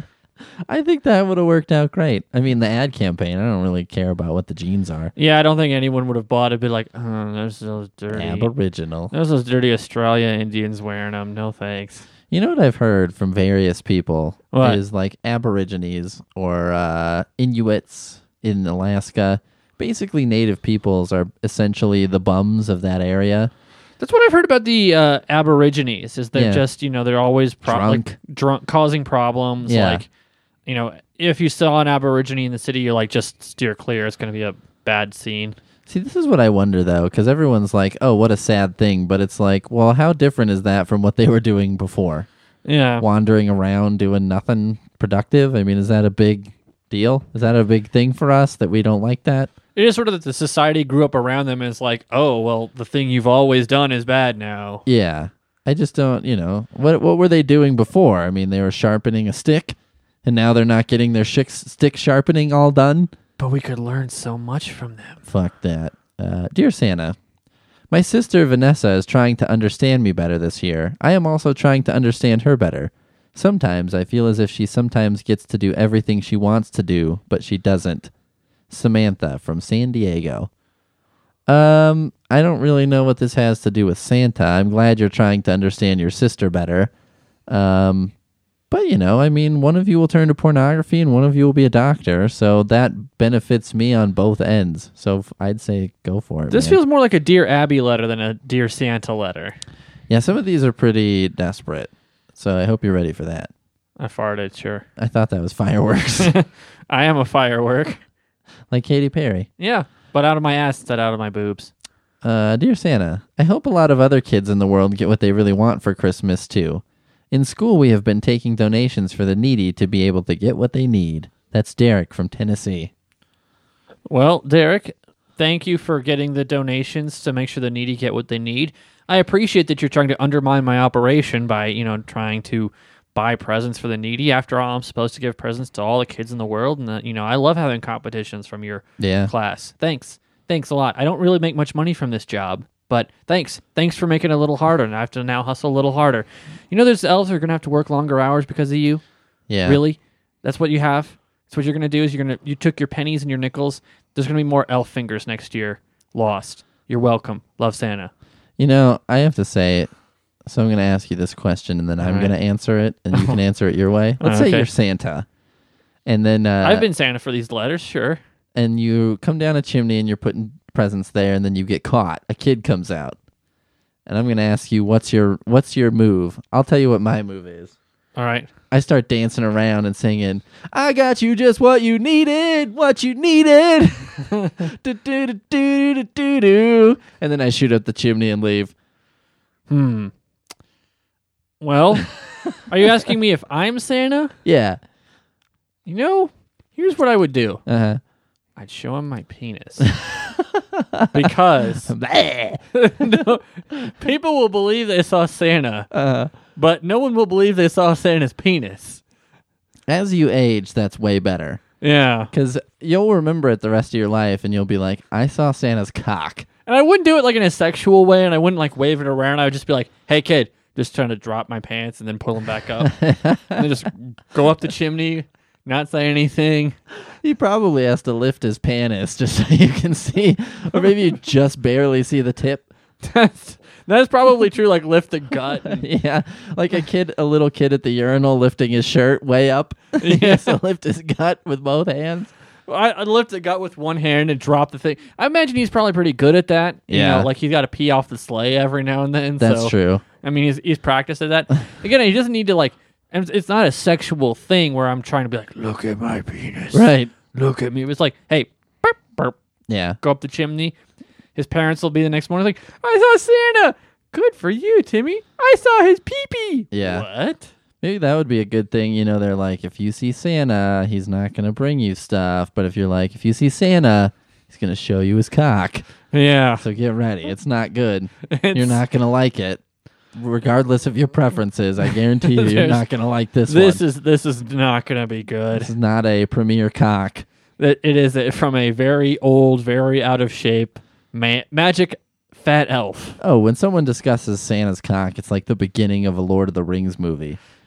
I think that would have worked out great. I mean, the ad campaign, I don't really care about what the jeans are. Yeah, I don't think anyone would have bought it. Be like, oh, there's those dirty, Aboriginal. there's those dirty Australia Indians wearing them. No thanks. You know what I've heard from various people What? is like Aborigines or uh, Inuits in Alaska. Basically, native peoples are essentially the bums of that area. That's what I've heard about the uh, Aborigines. Is they're Yeah. just, you know, they're always pro- Drunk. like drunk, causing problems. Yeah. Like, you know, if you saw an Aborigine in the city, you're like, just steer clear. It's going to be a bad scene. See, this is what I wonder, though, because everyone's like, oh, what a sad thing. But it's like, well, how different is that from what they were doing before? Yeah. Wandering around doing nothing productive? I mean, is that a big deal? Is that a big thing for us that we don't like that? It is sort of that the society grew up around them and is like, oh, well, the thing you've always done is bad now. Yeah. I just don't, you know, what what were they doing before? I mean, they were sharpening a stick, and now they're not getting their shick, stick sharpening all done? But we could learn so much from them. Fuck that. Uh, Dear Santa, my sister Vanessa is trying to understand me better this year. I am also trying to understand her better. Sometimes I feel as if she sometimes gets to do everything she wants to do, but she doesn't. Samantha from San Diego. Um, I don't really know what this has to do with Santa. I'm glad you're trying to understand your sister better. Um, but, you know, I mean, one of you will turn to pornography and one of you will be a doctor, so that benefits me on both ends. So f- I'd say go for it, This man. feels more like a Dear Abby letter than a Dear Santa letter. Yeah, some of these are pretty desperate, so I hope you're ready for that. I farted, sure. I thought that was fireworks. I am a firework. Like Katy Perry. Yeah, but out of my ass instead out of my boobs. Uh, Dear Santa, I hope a lot of other kids in the world get what they really want for Christmas, too. In school, we have been taking donations for the needy to be able to get what they need. That's Derek from Tennessee. Well, Derek, thank you for getting the donations to make sure the needy get what they need. I appreciate that you're trying to undermine my operation by, you know, trying to buy presents for the needy. After all, I'm supposed to give presents to all the kids in the world, and, uh, you know, I love having competitions from your Yeah. class. Thanks. Thanks a lot. I don't really make much money from this job, but thanks. Thanks for making it a little harder, and I have to now hustle a little harder. You know, there's elves who are going to have to work longer hours because of you. Yeah. Really? That's what you have? That's what you're going to do is you're going to you took your pennies and your nickels. There's going to be more elf fingers next year. Lost. You're welcome. Love, Santa. You know, I have to say, so I'm going to ask you this question, and then I'm right. going to answer it, and you can answer it your way. Let's say Okay. you're Santa, and then uh, I've been Santa for these letters, sure. and you come down a chimney, and you're putting presents there, and then you get caught. A kid comes out, and I'm going to ask you, what's your what's your move? I'll tell you what my move is. All right. I start dancing around and singing, I got you just what you needed, what you needed. do, do, do, do, do, do, do. And then I shoot up the chimney and leave. Hmm. Well, are you asking me if I'm Santa? Yeah. You know, here's what I would do. Uh-huh. I'd show him my penis. Because no, people will believe they saw Santa, uh, but no one will believe they saw Santa's penis. as you age, that's way better. Yeah. Because you'll remember it the rest of your life, and you'll be like, I saw Santa's cock. And I wouldn't do it like in a sexual way, and I wouldn't like wave it around. I would just be like, hey, kid, just trying to drop my pants and then pull them back up. And then just go up the chimney, not say anything. He probably has to lift his panis just so you can see, or maybe you just barely see the tip. That's, that's probably true, like lift the gut. And, Yeah, like a kid, a little kid at the urinal lifting his shirt way up. He has to lift his gut with both hands. I, I'd lift the gut with one hand and drop the thing. I imagine he's probably pretty good at that. You Yeah. know, like he's got to pee off the sleigh every now and then. That's so, true. I mean, he's he's practiced at that. Again, he doesn't need to like. And it's not a sexual thing where I'm trying to be like, look at my penis, Right. look at me. It's like, hey, burp, burp, Yeah. go up the chimney. His parents will be the next morning like, I saw Santa. Good for you, Timmy. I saw his pee-pee. Yeah. What? Maybe that would be a good thing. You know, they're like, if you see Santa, he's not going to bring you stuff. But if you're like, if you see Santa, he's going to show you his cock. Yeah. So get ready. It's not good. It's- You're not going to like it. Regardless of your preferences, I guarantee you, you're There's- not going to like this, This one. is this is not going to be good. This is not a premier cock. It, it is a, from a very old, very out of shape ma- magic fat elf. Oh, when someone discusses Santa's cock, it's like the beginning of a Lord of the Rings movie.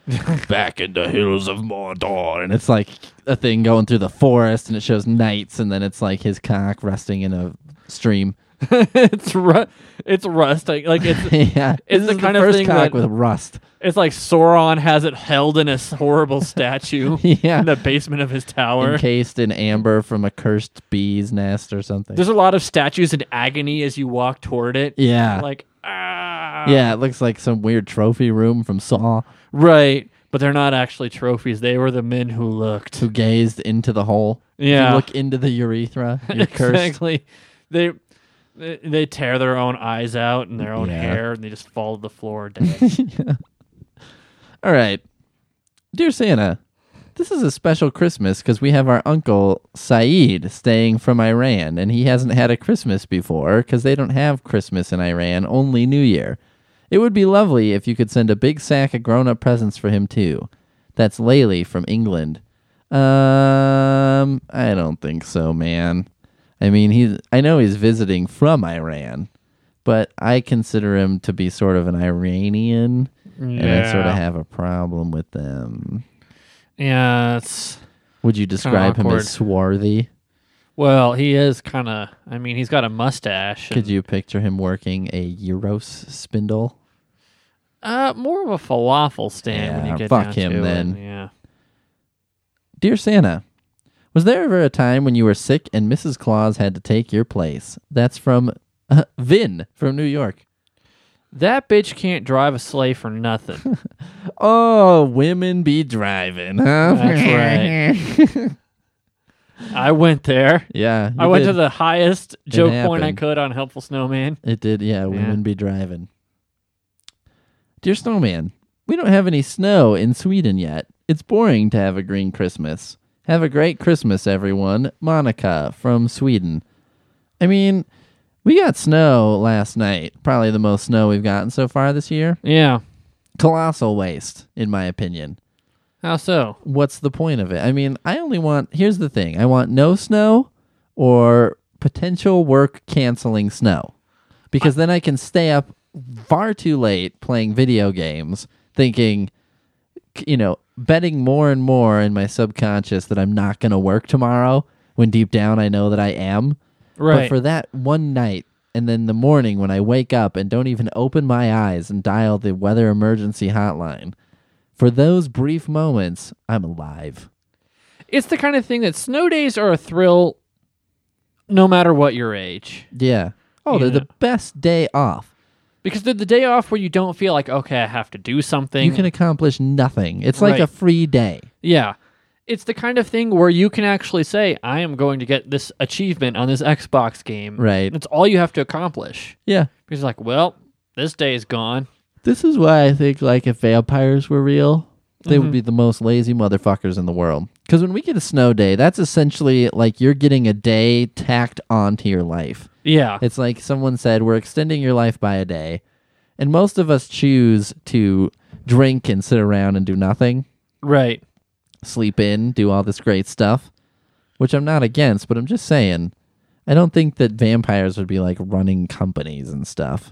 Back in the hills of Mordor. And it's like a thing going through the forest, and it shows knights, and then it's like his cock resting in a stream. it's ru- it's rusting. Like it's yeah, it's this the is kind the of first thing cock that with rust. it's like Sauron has it held in a s- horrible statue Yeah. in the basement of his tower. Encased in amber from a cursed bee's nest or something. There's a lot of statues in agony as you walk toward it. yeah. Like ah. yeah, it looks like some weird trophy room from Saw, Right. But they're not actually trophies. They were the men who looked. who gazed into the hole. If Yeah. you look into the urethra, you're cursed. Exactly. They they they tear their own eyes out and their own Yeah. hair, and they just fall to the floor dead. All right. Dear Santa, this is a special Christmas because we have our uncle Saeed staying from Iran, and he hasn't had a Christmas before because they don't have Christmas in Iran, only New Year. It would be lovely if you could send a big sack of grown-up presents for him, too. That's Laylee from England. Um, I don't think so, man. I mean, he's, I know he's visiting from Iran, but I consider him to be sort of an Iranian, and I sort of have a problem with them. Yeah, it's Would you describe him awkward. as swarthy? well, he is kind of. I mean, he's got a mustache. Could and, you picture him working a Euros spindle? Uh, more of a falafel stand when Yeah, you get fuck down him to then. It. Yeah. Dear Santa, was there ever a time when you were sick and Missus Claus had to take your place? That's from uh, Vin from New York. That bitch can't drive a sleigh for nothing. Oh, women be driving, huh? That's right. I went there. Yeah. I you went did. to the highest joke point I happened. could on Helpful Snowman. It did, yeah. Women be driving. Dear Snowman, we don't have any snow in Sweden yet. It's boring to have a green Christmas. Have a great Christmas, everyone. Monica from Sweden. I mean, we got snow last night. Probably the most snow we've gotten so far this year. Yeah. Colossal waste, in my opinion. How so? What's the point of it? I mean, I only want... Here's the thing. I want no snow or potential work canceling snow. Because then I can stay up far too late playing video games thinking, you know, betting more and more in my subconscious that I'm not going to work tomorrow when deep down I know that I am. Right. But for that one night and then the morning when I wake up and don't even open my eyes and dial the weather emergency hotline, for those brief moments, I'm alive. It's the kind of thing that snow days are a thrill no matter what your age. Yeah. Oh, they're Yeah. the best day off. Because they're the day off where you don't feel like, okay, I have to do something. You can accomplish nothing. It's like Right. a free day. Yeah. It's the kind of thing where you can actually say, I am going to get this achievement on this Xbox game. Right. It's all you have to accomplish. Yeah. Because like, well, this day is gone. This is why I think, like, if vampires were real, they Mhm. would be the most lazy motherfuckers in the world. Because when we get a snow day, that's essentially like you're getting a day tacked onto your life. Yeah. It's like someone said, we're extending your life by a day. And most of us choose to drink and sit around and do nothing, Right. sleep in, do all this great stuff, which I'm not against, but I'm just saying, I don't think that vampires would be like running companies and stuff.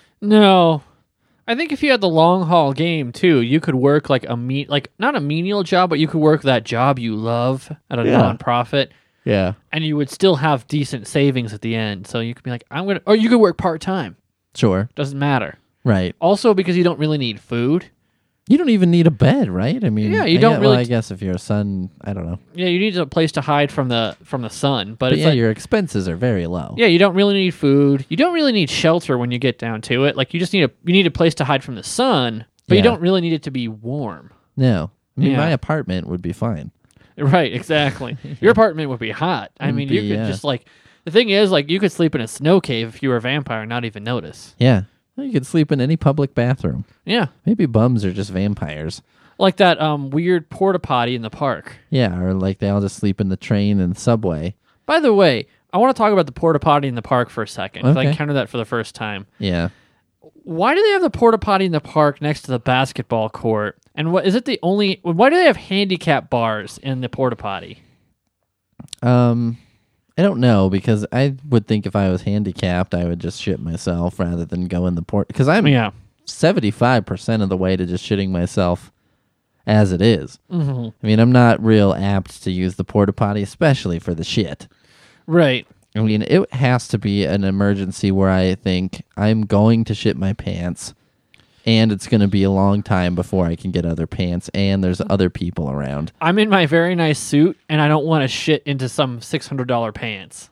No. I think if you had the long haul game too, you could work like a meat like not a menial job, but you could work that job you love at a Yeah. nonprofit, Yeah. and you would still have decent savings at the end. So you could be like, I'm gonna, or you could work part time. Sure. Doesn't matter. Right. Also, because you don't really need food. You don't even need a bed, right? I mean, Yeah, you I don't get- really Well, I t- guess if you're a son, I don't know. Yeah, you need a place to hide from the from the sun. But, But it's yeah, like, your expenses are very low. yeah, you don't really need food. You don't really need shelter when you get down to it. Like you just need a you need a place to hide from the sun, but you Yeah. don't really need it to be warm. No. I mean, Yeah. my apartment would be fine. Right, exactly. Your apartment would be hot. I Would mean, be, you could yeah. just like the thing is like you could sleep in a snow cave if you were a vampire and not even notice. Yeah. Well, you could sleep in any public bathroom. Yeah. Maybe bums are just vampires. Like that um weird porta potty in the park. Yeah, or like they all just sleep in the train and the subway. By the way, I want to talk about the porta potty in the park for a second. 'Cause I Okay. encountered that for the first time. Yeah. Why do they have the porta potty in the park next to the basketball court? And what is it the only why do they have handicap bars in the porta potty? Um, I don't know, because I would think if I was handicapped, I would just shit myself rather than go in the port. Because I'm Yeah. seventy-five percent of the way to just shitting myself as it is. Mm-hmm. I mean, I'm not real apt to use the porta potty, especially for the shit. Right. I mean, it has to be an emergency where I think I'm going to shit my pants, and it's going to be a long time before I can get other pants, and there's other people around. I'm in my very nice suit, and I don't want to shit into some six hundred dollars pants.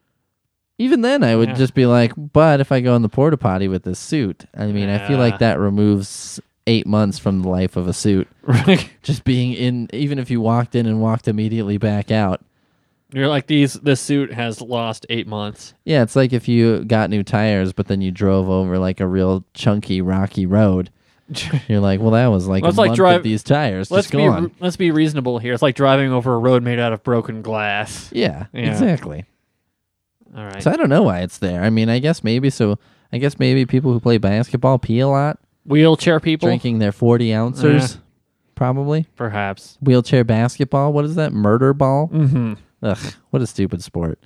Even then, I would Yeah. just be like, but if I go in the porta potty with this suit, I mean, I feel Yeah. like that removes eight months from the life of a suit. Right. Just being in, even if you walked in and walked immediately back out. You're like, these. This suit has lost eight months. Yeah, it's like if you got new tires, but then you drove over like a real chunky, rocky road. You're like, well, that was like Let's a like month drive- of these tires Let's just be gone. re- let's be reasonable here. It's like driving over a road made out of broken glass. Yeah, Yeah. exactly. All right. So I don't know why it's there. I mean, I guess maybe so. I guess maybe people who play basketball pee a lot, Wheelchair people, drinking their forty ouncers, probably. perhaps. Wheelchair basketball. What is that? Murder ball. Mm-hmm. Ugh, what a stupid sport.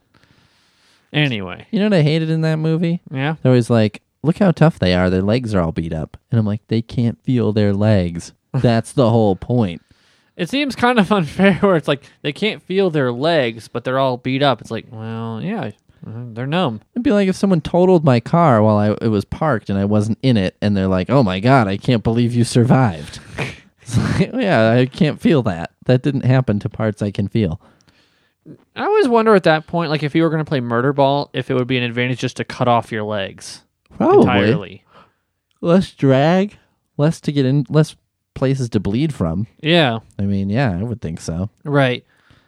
Anyway, You know what I hated in that movie? yeah. They're always like, look how tough they are. Their legs are all beat up. And I'm like, they can't feel their legs. That's the whole point. It seems kind of unfair where it's like they can't feel their legs, but they're all beat up. It's like, well, yeah, they're numb. It'd be like if someone totaled my car while I it was parked and I wasn't in it, and they're like, oh my God, I can't believe you survived. It's like, yeah, I can't feel that. That didn't happen to parts I can feel. I always wonder at that point, like if you were going to play murder ball, if it would be an advantage just to cut off your legs Probably. entirely. Less drag, less to get in, less places to bleed from. Yeah, I mean, yeah, I would think so. right.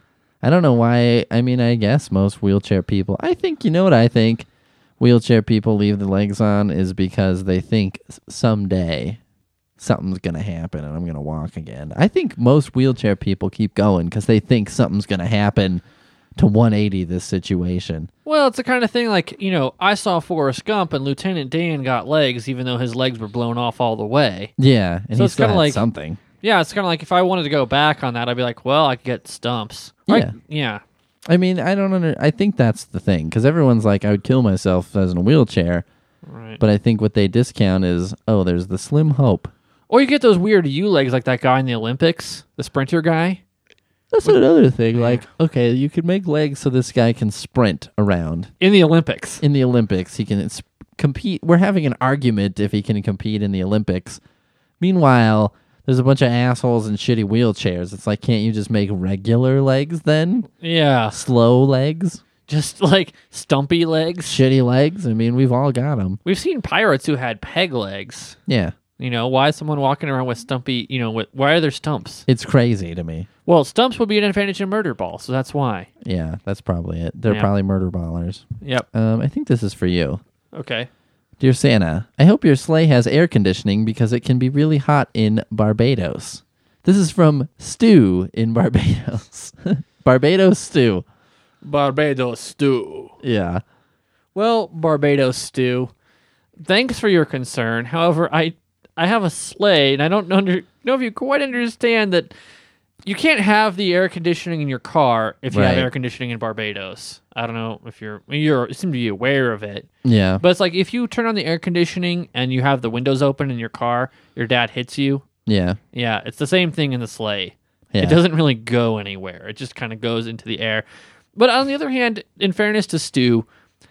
I don't know why. I mean, I guess most wheelchair people, I think, you know what I think? Wheelchair people leave the legs on is because they think s- someday something's going to happen and I'm going to walk again. I think most wheelchair people keep going because they think something's going to happen to one eighty this situation. Well, it's the kind of thing like, you know, I saw Forrest Gump and Lieutenant Dan got legs even though his legs were blown off all the way. Yeah, and So he it's still kinda had like- something. Yeah, it's kind of like if I wanted to go back on that, I'd be like, well, I could get stumps. Right? Yeah. Yeah. I mean, I don't under. I think that's the thing because everyone's like, I would kill myself if I was in a wheelchair, Right. but I think what they discount is, oh, there's the slim hope. Or you get those weird U legs like that guy in the Olympics, the sprinter guy. That's another thing. Like, okay, you could make legs so this guy can sprint around In the Olympics. in the Olympics. He can s- compete. We're having an argument if he can compete in the Olympics. Meanwhile, there's a bunch of assholes in shitty wheelchairs. It's like, can't you just make regular legs then? Yeah. Slow legs? Just like stumpy legs. Shitty legs? I mean, we've all got them. We've seen pirates who had peg legs. Yeah. You know, why is someone walking around with stumpy, you know, with, why are there stumps? It's crazy to me. Well, stumps would be an advantage in murder ball, so that's why. Yeah, that's probably it. They're Yeah. probably murder ballers. Yep. Um, I think this is for you. Okay. Dear Santa, I hope your sleigh has air conditioning because it can be really hot in Barbados. This is from Stu in Barbados. Barbados Stu. Barbados stew. Yeah. Well, Barbados stew, thanks for your concern. However, I I have a sleigh, and I don't under, know if you quite understand that you can't have the air conditioning in your car if you have Right. air conditioning in Barbados. I don't know if you're you're you seem to be aware of it, Yeah. but it's like if you turn on the air conditioning and you have the windows open in your car, your dad hits you. Yeah. Yeah, it's the same thing in the sleigh. Yeah. It doesn't really go anywhere. It just kind of goes into the air. But on the other hand, in fairness to Stu,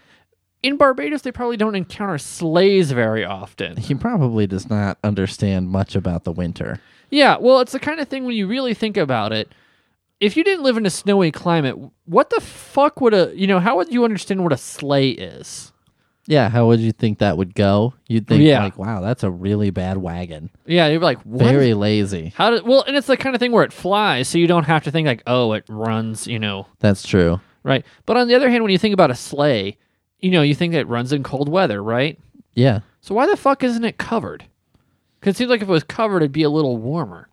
in Barbados they probably don't encounter sleighs very often. He probably does not understand much about the winter. Yeah, well, it's the kind of thing when you really think about it. If you didn't live in a snowy climate, what the fuck would a, you know, how would you understand what a sleigh is? Yeah, how would you think that would go? You'd think, Yeah. like, wow, that's a really bad wagon. Yeah, you'd be like, what? Very lazy. How did, well, and it's the kind of thing where it flies, so you don't have to think like, oh, it runs, you know, That's true. right? But on the other hand, when you think about a sleigh, you know, you think that it runs in cold weather, right? Yeah. So why the fuck isn't it covered? Because it seems like if it was covered, it'd be a little warmer.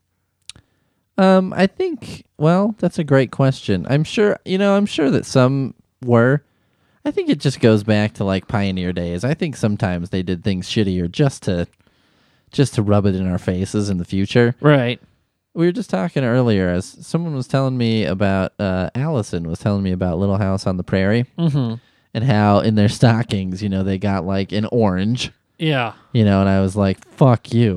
Um, I think, well, that's a great question. I'm sure, you know, I'm sure that some were. I think it just goes back to like pioneer days. I think sometimes they did things shittier just to just to rub it in our faces in the future. Right. We were just talking earlier as someone was telling me about uh Allison was telling me about Little House on the Prairie Mm-hmm. and how in their stockings, you know, they got like an orange, Yeah. you know, and I was like, fuck you.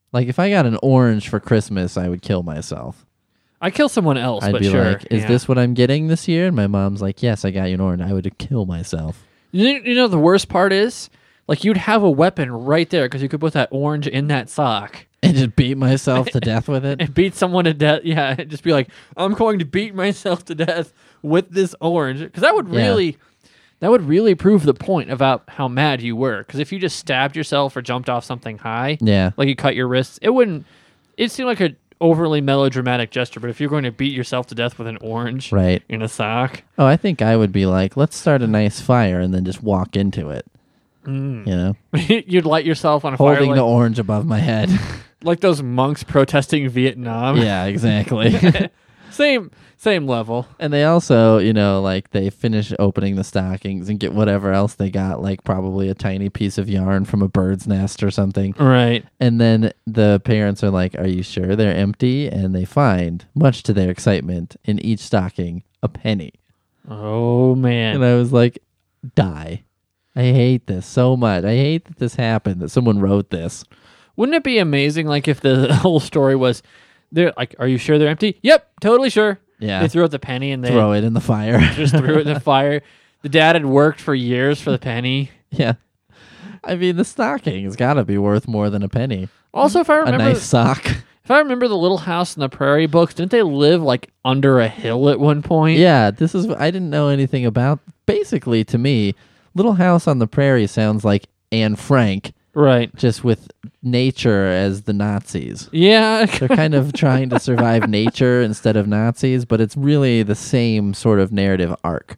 Like, if I got an orange for Christmas, I would kill myself. I kill someone else, I'd but be sure. like, is yeah. this what I'm getting this year? And my mom's like, yes, I got you an orange. I would kill myself. You know, you know the worst part is? Like, you'd have a weapon right there because you could put that orange in that sock. And just beat myself to death with it? And beat someone to death. Yeah, just be like, I'm going to beat myself to death with this orange. Because that would Yeah. really... That would really prove the point about how mad you were. Because if you just stabbed yourself or jumped off something high, Yeah. like you cut your wrists, it wouldn't... It seemed like a overly melodramatic gesture, but if you're going to beat yourself to death with an orange Right. in a sock... Oh, I think I would be like, let's start a nice fire and then just walk into it. Mm. You know? You'd light yourself on fire Holding like, the orange above my head. like those monks protesting Vietnam. Yeah, exactly. Same same level. And they also, you know, like they finish opening the stockings and get whatever else they got, like probably a tiny piece of yarn from a bird's nest or something. Right. And then the parents are like, are you sure they're empty? And they find, much to their excitement, in each stocking, a penny. Oh, man. And I was like, die. I hate this so much. I hate that this happened, that someone wrote this. Wouldn't it be amazing, like, if the whole story was, they're like, are you sure they're empty? Yep, totally sure. Yeah. They threw out the penny and they Throw it in the fire. just threw it in the fire. The dad had worked for years for the penny. Yeah. I mean, the stocking's got to be worth more than a penny. Also, if I A remember, nice sock. if I remember the Little House on the Prairie books, didn't they live like under a hill at one point? Yeah, this is, I didn't know anything about. Basically, to me, Little House on the Prairie sounds like Anne Frank, Right. just with nature as the Nazis. Yeah. They're kind of trying to survive nature instead of Nazis, but it's really the same sort of narrative arc.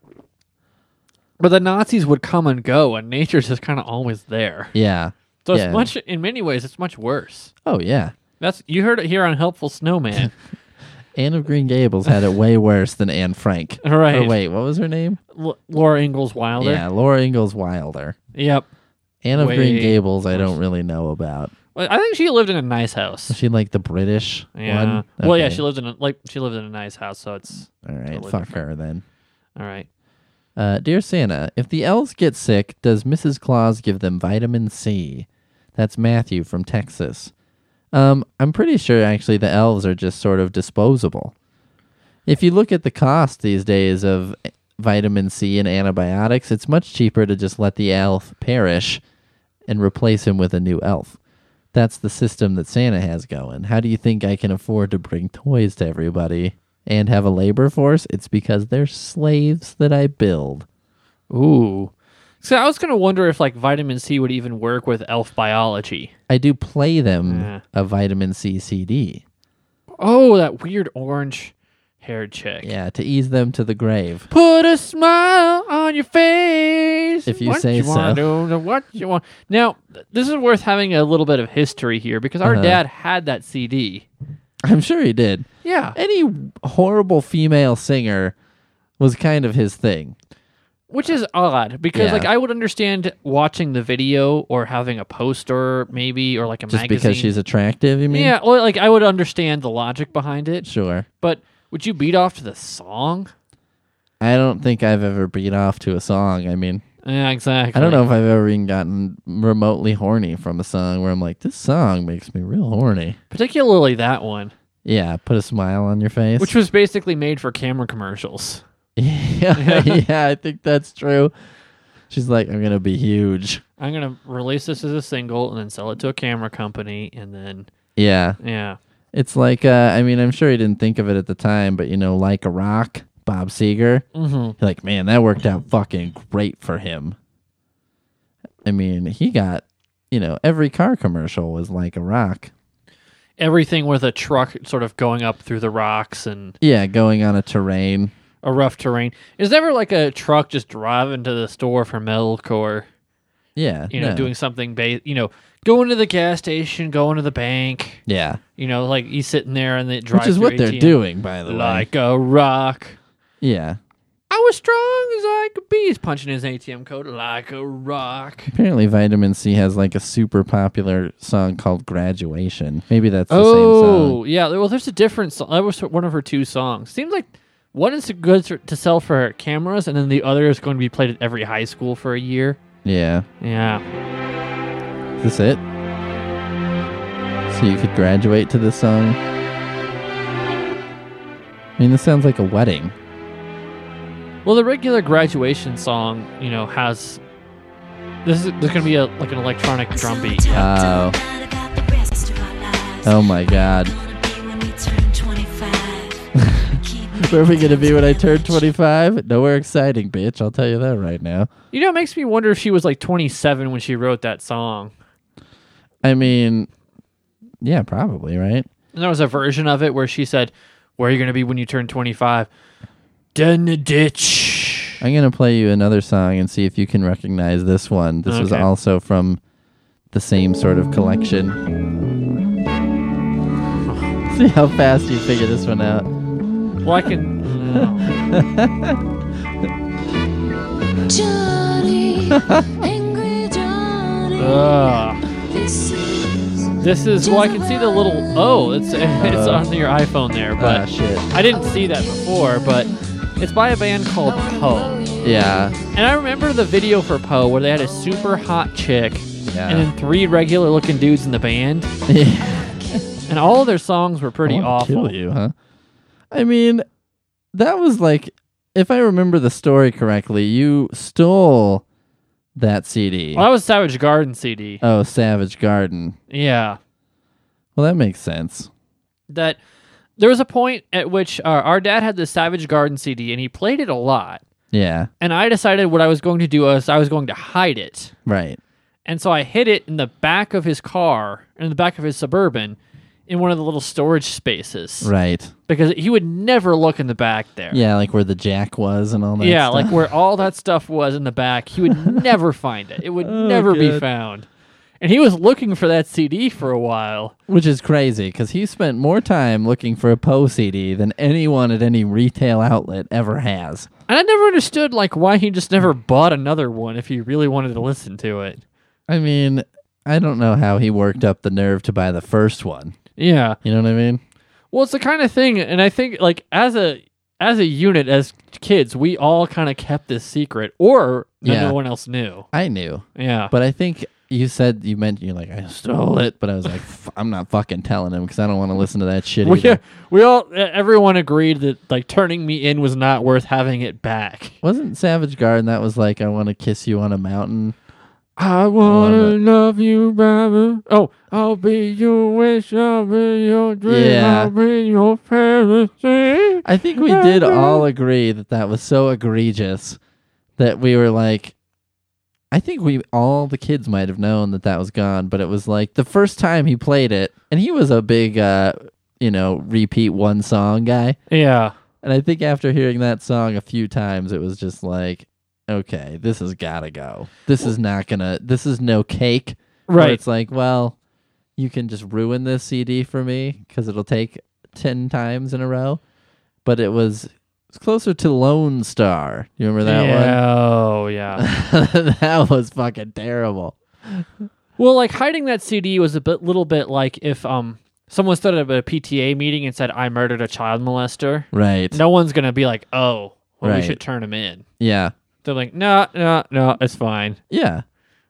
But the Nazis would come and go, and nature's just kind of always there. Yeah. So Yeah. it's much, in many ways, it's much worse. Oh, yeah. That's you heard it here on Helpful Snowman. Anne of Green Gables had it way worse than Anne Frank. Right. Or wait, what was her name? L- Laura Ingalls Wilder. Yeah, Laura Ingalls Wilder. Yep. Anne of Way Green Gables, I worse. don't really know about. Well, I think she lived in a nice house. Is she like the British Yeah. one? Well, yeah, Okay. she lived in a like she lived in a nice house, so it's All right, totally fuck different. her then. all right. Uh, Dear Santa, if the elves get sick, does Missus Claus give them vitamin C? That's Matthew from Texas. Um, I'm pretty sure actually the elves are just sort of disposable. If you look at the cost these days of vitamin C and antibiotics, it's much cheaper to just let the elf perish and replace him with a new elf. That's the system that Santa has going. How do you think I can afford to bring toys to everybody and have a labor force? It's because they're slaves that I build. Ooh. So I was gonna wonder if like vitamin C would even work with elf biology. I do play them Yeah. a vitamin C C D. Oh, that weird orange haired chick. Yeah, to ease them to the grave. Put a smile on your face. If you what say you wanna so. do, what you want. Now, th- this is worth having a little bit of history here because our Uh-huh. dad had that C D. I'm sure he did. Yeah. Any horrible female singer was kind of his thing. Which is odd because Yeah. like I would understand watching the video or having a poster maybe or like a Just magazine. because she's attractive, you mean? Yeah, well, like I would understand the logic behind it, Sure. but would you beat off to the song? I don't think I've ever beat off to a song. I mean, Yeah, exactly. I don't know if I've ever even gotten remotely horny from a song where I'm like, this song makes me real horny. Particularly that one, Yeah, put a smile on your face. which was basically made for camera commercials. yeah, yeah, I think that's true. She's like, I'm gonna be huge. I'm gonna release this as a single and then sell it to a camera company, and then Yeah, yeah, it's like, uh, I mean, I'm sure he didn't think of it at the time, but you know, Like a Rock, Bob Seger. mm-hmm. Like, man, that worked out fucking great for him. I mean, he got, you know, every car commercial was Like a Rock. everything with a truck sort of going up through the rocks and Yeah, going on a terrain. a rough terrain. Is there ever like a truck just driving to the store for milk or Yeah, you know no. doing something? Ba- you know, going to the gas station, going to the bank. Yeah, You know, like he's sitting there and they drive which is through what they're A T M doing, by the way. like a rock. Yeah. I was strong as I could be. He's punching his A T M code like a rock. Apparently, Vitamin C has like a super popular song called "Graduation." Maybe that's the Oh, same song. yeah. Well, there's a different song. That was one of her two songs. Seems like one is good to to sell for cameras, and then the other is going to be played at every high school for a year. Yeah. Yeah. Is this it? So you could graduate to this song. I mean, this sounds like a wedding. Well, the regular graduation song, you know, has this is there's gonna be a like an electronic drum beat. Oh. Oh my God. Where are we gonna be when I turn twenty-five? Nowhere exciting, bitch. I'll tell you that right now. You know, it makes me wonder if she was like twenty-seven when she wrote that song. I mean, yeah, probably, right? And there was a version of it where she said, "Where are you gonna be when you turn twenty-five?" Dead in the ditch. I'm gonna play you another song and see if you can recognize this one. This was Okay. also from the same sort of collection. See how fast you figure this one out. Well, I can. Johnny, angry Johnny. Ugh. This is This is well, I can see the little. Oh, it's it's Uh, on your iPhone there, but Ah, shit. I didn't see that before. But it's by a band called Poe, Yeah. and I remember the video for Poe where they had a super hot chick Yeah. and then three regular looking dudes in the band, and all of their songs were pretty I wanna awful. Kill you, huh? I mean, that was like, if I remember the story correctly, you stole that C D. Well, that was Savage Garden C D. Oh, Savage Garden. Yeah, Well, that makes sense. that there was a point at which uh, our dad had the Savage Garden C D and he played it a lot. Yeah. And I decided what I was going to do was I was going to hide it. Right. And so I hid it in the back of his car, in the back of his Suburban, in one of the little storage spaces. Right. Because he would never look in the back there. Yeah, like where the jack was and all that Yeah, stuff. like where all that stuff was in the back, he would never find it. It would Oh, never be good. found. And he was looking for that C D for a while. Which is crazy, because he spent more time looking for a Poe C D than anyone at any retail outlet ever has. And I never understood like why he just never bought another one if he really wanted to listen to it. I mean, I don't know how he worked up the nerve to buy the first one. Yeah. You know what I mean? Well, it's the kind of thing, and I think like as a as a unit, as kids, we all kind of kept this secret, or no- Yeah. no one else knew. I knew. Yeah, But I think you said, you meant, you're like, I stole it. But I was like, F- I'm not fucking telling him because I don't want to listen to that shit we either. we all everyone agreed that like turning me in was not worth having it back. Wasn't Savage Garden that was like, I want to kiss you on a mountain? I wanna love you, baby. Oh, I'll be your wish, I'll be your dream, Yeah. I'll be your fantasy. I think we did all agree that that was so egregious that we were like, I think we all the kids might have known that that was gone, but it was like the first time he played it, and he was a big, uh, you know, repeat one song guy. Yeah, And I think after hearing that song a few times, it was just like, okay, this has got to go. This is not gonna. This is no cake. Where right. It's like, well, you can just ruin this C D for me because it'll take ten times in a row. But it was. It's closer to Lone Star. You remember that yeah, oh yeah. one? That was fucking terrible. Well, like hiding that C D was a bit, little bit like if um someone stood up at a P T A meeting and said, "I murdered a child molester." Right. No one's gonna be like, "Oh, well, Right. we should turn him in." Yeah. They're like, "No, no, no, it's fine." Yeah.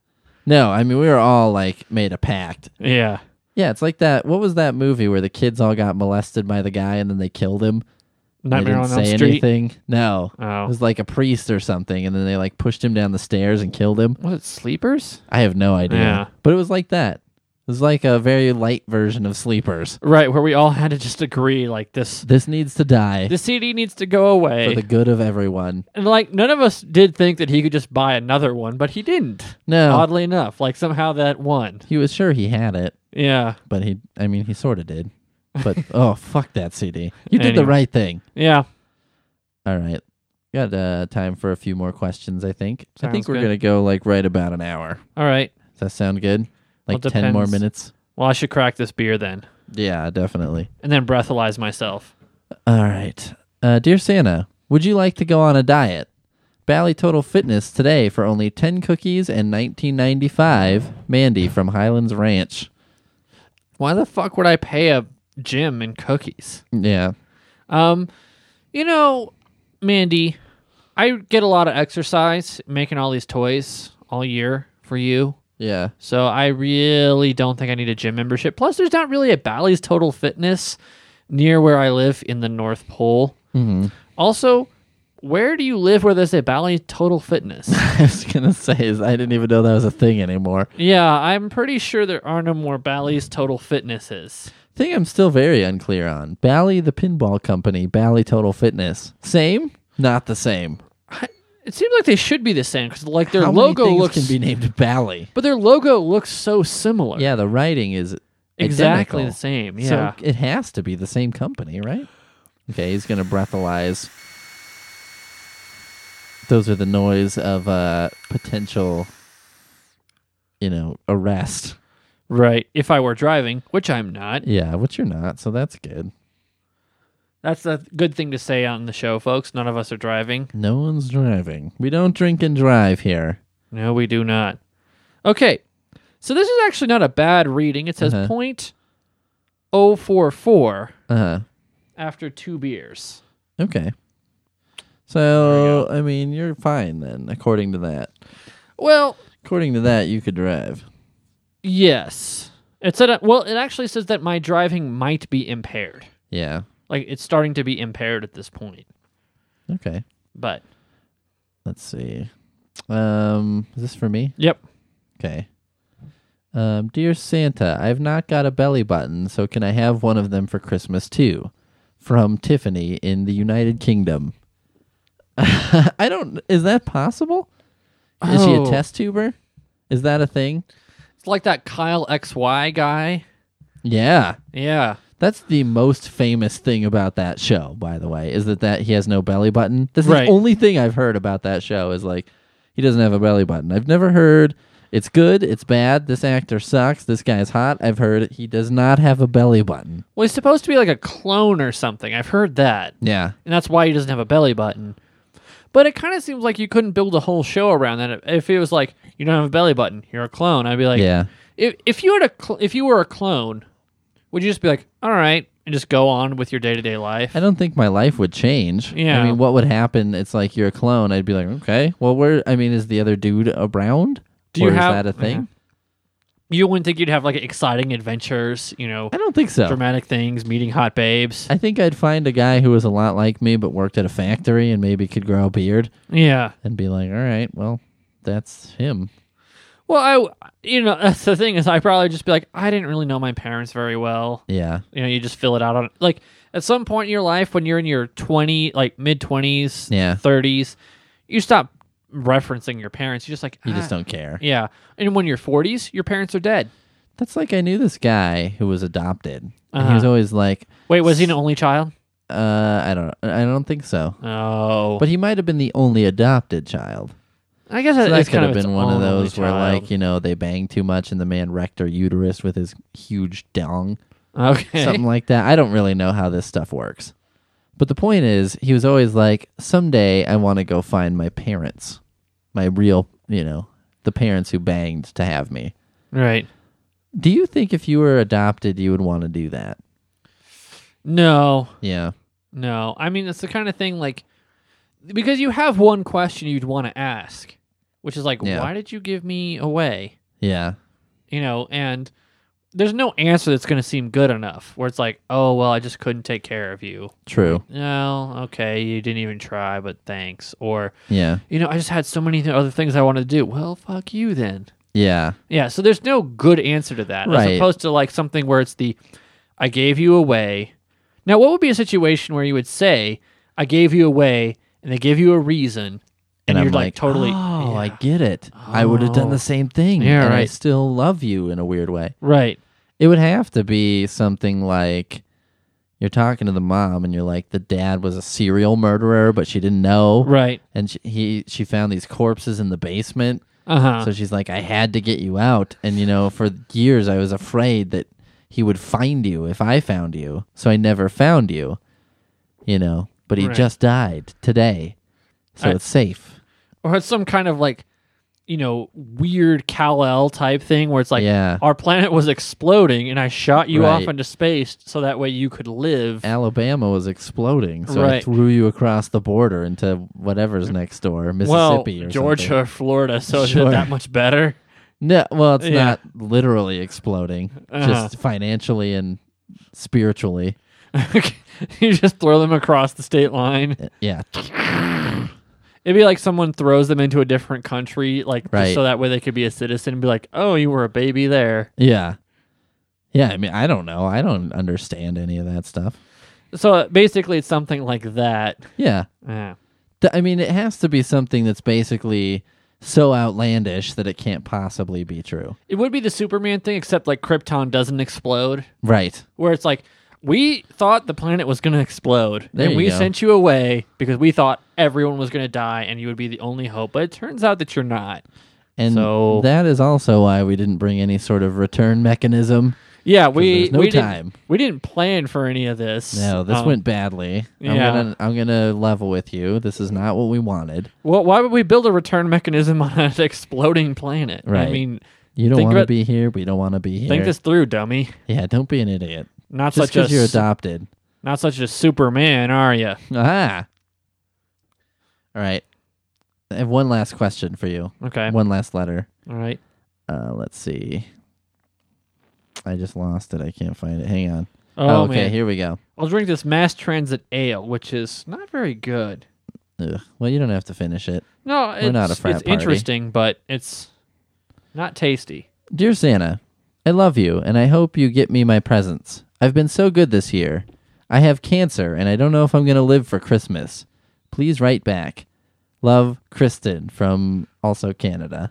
No, I mean, we were all like made a pact. Yeah, Yeah, it's like that. What was that movie where the kids all got molested by the guy and then they killed him? They Nightmare didn't on Elm say Street. anything. No. It Oh, was like a priest or something, and then they like pushed him down the stairs and killed him. was it Sleepers? I have no idea. Yeah. But it was like that. It was like a very light version of Sleepers. Right, where we all had to just agree, like this. This needs to die The C D needs to go away. for the good of everyone. And like none of us did think that he could just buy another one, but he didn't. No. Oddly enough, like somehow that won. He was sure he had it, Yeah, but he, I mean, he sort of did. But, oh, fuck that C D. You did the Anyway. right thing. yeah. All right. Got uh, time for a few more questions, I think. I Sounds think we're good. going to go like right about an hour. All right. Does that sound good? Like Well, ten more depends. minutes? Well, I should crack this beer then, Yeah, definitely. and then breathalyze myself. All right. Uh, Dear Santa, would you like to go on a diet? Bally Total Fitness today for only ten cookies and nineteen ninety-five. Mandy from Highlands Ranch. Why the fuck would I pay a gym in cookies? Yeah. Um, you know, Mandy, I get a lot of exercise making all these toys all year for you. Yeah. So I really don't think I need a gym membership. Plus, there's not really a Bally's Total Fitness near where I live in the North Pole. Mm-hmm. Also, where do you live where there's a Bally's Total Fitness? I was gonna say is I didn't even know that was a thing anymore. Yeah, I'm pretty sure there are no more Bally's Total Fitnesses. Thing I'm still very unclear on. Bally the pinball company, Bally Total Fitness. Same? Not the same. It seems like they should be the same because like their How logo many things looks can be named Bally? but their logo looks so similar. Yeah, the writing is exactly identical. the same. Yeah. So it has to be the same company, right? Okay, he's gonna breathalyze. Those are the noise of uh, potential, you know, arrest. Right. If I were driving, which I'm not. Yeah, which you're not, so that's good. That's a good thing to say on the show, folks. None of us are driving. No one's driving. We don't drink and drive here. No, we do not. Okay. So this is actually not a bad reading. It says Uh-huh. point oh four four Uh-huh. after two beers. Okay. So, I mean, you're fine then, according to that. Well, According to that, you could drive. yes. It said, well, it actually says that my driving might be impaired. Yeah. Like, it's starting to be impaired at this point. Okay. But, Let's see. Um, is this for me? yep. Okay. Um, Dear Santa, I've not got a belly button, so can I have one of them for Christmas too? From Tiffany in the United Kingdom. I don't... Is that possible? Is she a Oh. test tuber? Is that a thing? It's like that Kyle X Y guy. Yeah. Yeah. That's the most famous thing about that show, by the way, is that, that he has no belly button. That's Right. the only thing I've heard about that show is like, he doesn't have a belly button. I've never heard it's good, it's bad, this actor sucks, this guy's hot. I've heard he does not have a belly button. Well, he's supposed to be like a clone or something. I've heard that. Yeah. And that's why he doesn't have a belly button. But it kind of seems like you couldn't build a whole show around that. If it was like, you don't have a belly button, you're a clone, I'd be like, Yeah. if, if, you had a cl- if you were a clone, would you just be like, all right, and just go on with your day-to-day life? I don't think my life would change. Yeah. I mean, what would happen? It's like you're a clone. I'd be like, okay, well, where, I mean, is the other dude around? Do you or have- is that a thing? You wouldn't think you'd have like exciting adventures, you know, I don't think so. dramatic things, meeting hot babes. I think I'd find a guy who was a lot like me but worked at a factory and maybe could grow a beard Yeah. and be like, all right, well, that's him. Well, I, you know, that's the thing is I probably just be like, I didn't really know my parents very well. Yeah. You know, you just fill it out on, like, at some point in your life when you're in your twenty, like mid-twenties, Yeah. thirties, you stop referencing your parents. You're just like, You just "Ah." don't care. Yeah. And when you're forties, your parents are dead. That's like I knew this guy who was adopted. And he Uh-huh. was always like, Wait, was he an only child? uh, I don't I don't think so. Oh. But he might have been the only adopted child. I guess So that that it's could kind have of been its one of own only those where, child. like, you know, they banged too much and the man wrecked her uterus with his huge dong. Okay. Something like that. I don't really know how this stuff works. But the point is, he was always like, someday I want to go find my parents. My real, you know, the parents who banged to have me. Right. Do you think if you were adopted, you would want to do that? No. Yeah. No. I mean, it's the kind of thing like, because you have one question you'd want to ask, which is like, Yeah. why did you give me away? Yeah. You know, and there's no answer that's going to seem good enough where it's like, oh, well, I just couldn't take care of you. True. No, okay, you didn't even try, but thanks. Or, Yeah. you know, I just had so many th- other things I wanted to do. Well, fuck you then. Yeah. Yeah, so there's no good answer to that. Right. As opposed to like something where it's the, I gave you away. Now, what would be a situation where you would say, I gave you away, and they give you a reason, and, And you're I'm like, like, totally, oh, yeah. I get it. I would have done Oh. the same thing. Yeah, and I right. still love you in a weird way. Right. It would have to be something like you're talking to the mom and you're like, the dad was a serial murderer, but she didn't know. Right. And she, he, she found these corpses in the basement. Uh-huh. So she's like, I had to get you out. And, you know, for years I was afraid that he would find you if I found you. So I never found you, you know, but he Right. just died today. So I- it's safe. Or it's some kind of like, you know, weird Kal-El type thing where it's like, Yeah. our planet was exploding and I shot you off Right. into space so that way you could live. Alabama was exploding. So I Right. threw you across the border into whatever's next door, Mississippi well, or Georgia, something. Florida, so is Sure. it that much better? No, well, it's Yeah. not literally exploding, Uh-huh. just financially and spiritually. You just throw them across the state line. Uh, Yeah. It'd be like someone throws them into a different country, like just Right. so that way they could be a citizen and be like, "Oh, you were a baby there." Yeah. Yeah, I mean, I don't know. I don't understand any of that stuff. So uh, basically, it's something like that. Yeah. Yeah. Th- I mean, it has to be something that's basically so outlandish that it can't possibly be true. It would be the Superman thing, except like Krypton doesn't explode, Right. where it's like, we thought the planet was going to explode, There and you we go. sent you away because we thought everyone was going to die and you would be the only hope. But it turns out that you're not. And So- that is also why we didn't bring any sort of return mechanism. Yeah, we there's no we time. Didn't, we didn't plan for any of this. No, this Um, went badly. I'm yeah. gonna I'm gonna level with you. This is not what we wanted. Well, why would we build a return mechanism on an exploding planet? I Right. mean, You don't Think want to about- be here. We don't want to be here. think this through, dummy. Yeah, don't be an idiot. Not Just such a because you're s- adopted. not such a Superman, are you? Ah. All right. I have one last question for you. Okay. One last letter. All right. Uh, let's see. I just lost it. I can't find it. Hang on. Oh, okay. man. Here we go. I'll drink this Mass Transit Ale, which is not very good. Ugh. Well, you don't have to finish it. No, it's, not a frat it's party. interesting, but it's not tasty. Dear Santa, I love you, and I hope you get me my presents. I've been so good this year. I have cancer, and I don't know if I'm going to live for Christmas. Please write back. Love, Kristen from also Canada.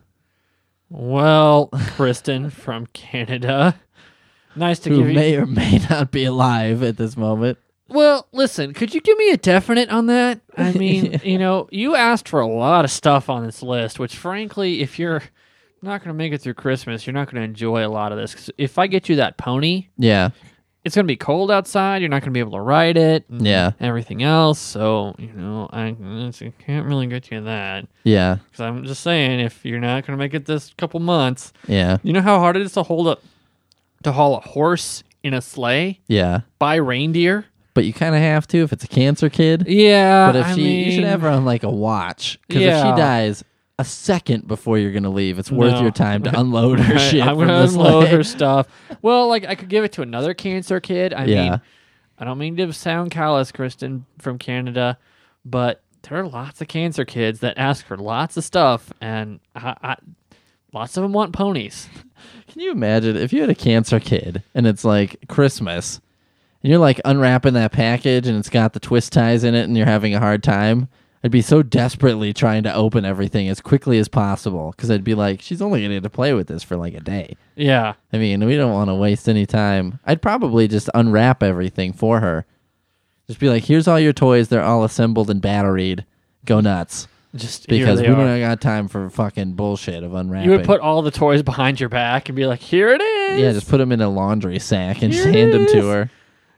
Well, Kristen from Canada. Nice to Who give you. may or may not be alive at this moment. Well, listen, could you give me a definite on that? I mean, you know, you asked for a lot of stuff on this list, which frankly, if you're not going to make it through Christmas, you're not going to enjoy a lot of this. 'Cause if I get you that pony, Yeah. it's going to be cold outside. You're not going to be able to ride it. And Yeah. Everything else. So, you know, I, I can't really get you that. Yeah. Because I'm just saying, if you're not going to make it this couple months, Yeah. you know how hard it is to hold a, to haul a horse in a sleigh Yeah. by reindeer? But you kind of have to if it's a cancer kid. Yeah. But if I she, you should mean- have her on like a watch. Because if Yeah. she dies a second before you're going to leave, it's worth No. your time to unload her Right, shit. I'm from gonna the unload sleigh. her stuff. Well, like I could give it to another cancer kid. I Yeah. mean, I don't mean to sound callous, Kristen from Canada, but there are lots of cancer kids that ask for lots of stuff, and I, I, lots of them want ponies. Can you imagine if you had a cancer kid and it's like Christmas and you're like unwrapping that package and it's got the twist ties in it and you're having a hard time? I'd be so desperately trying to open everything as quickly as possible because I'd be like, she's only going to get to play with this for like a day. Yeah, I mean, we don't want to waste any time. I'd probably just unwrap everything for her. Just be like, here's all your toys. They're all assembled and batteried. Go nuts. just here Because they we are. don't got time for fucking bullshit of unwrapping. You would put all the toys behind your back and be like, "Here it is." Yeah, just put them in a laundry sack and Here just it hand them is. to her.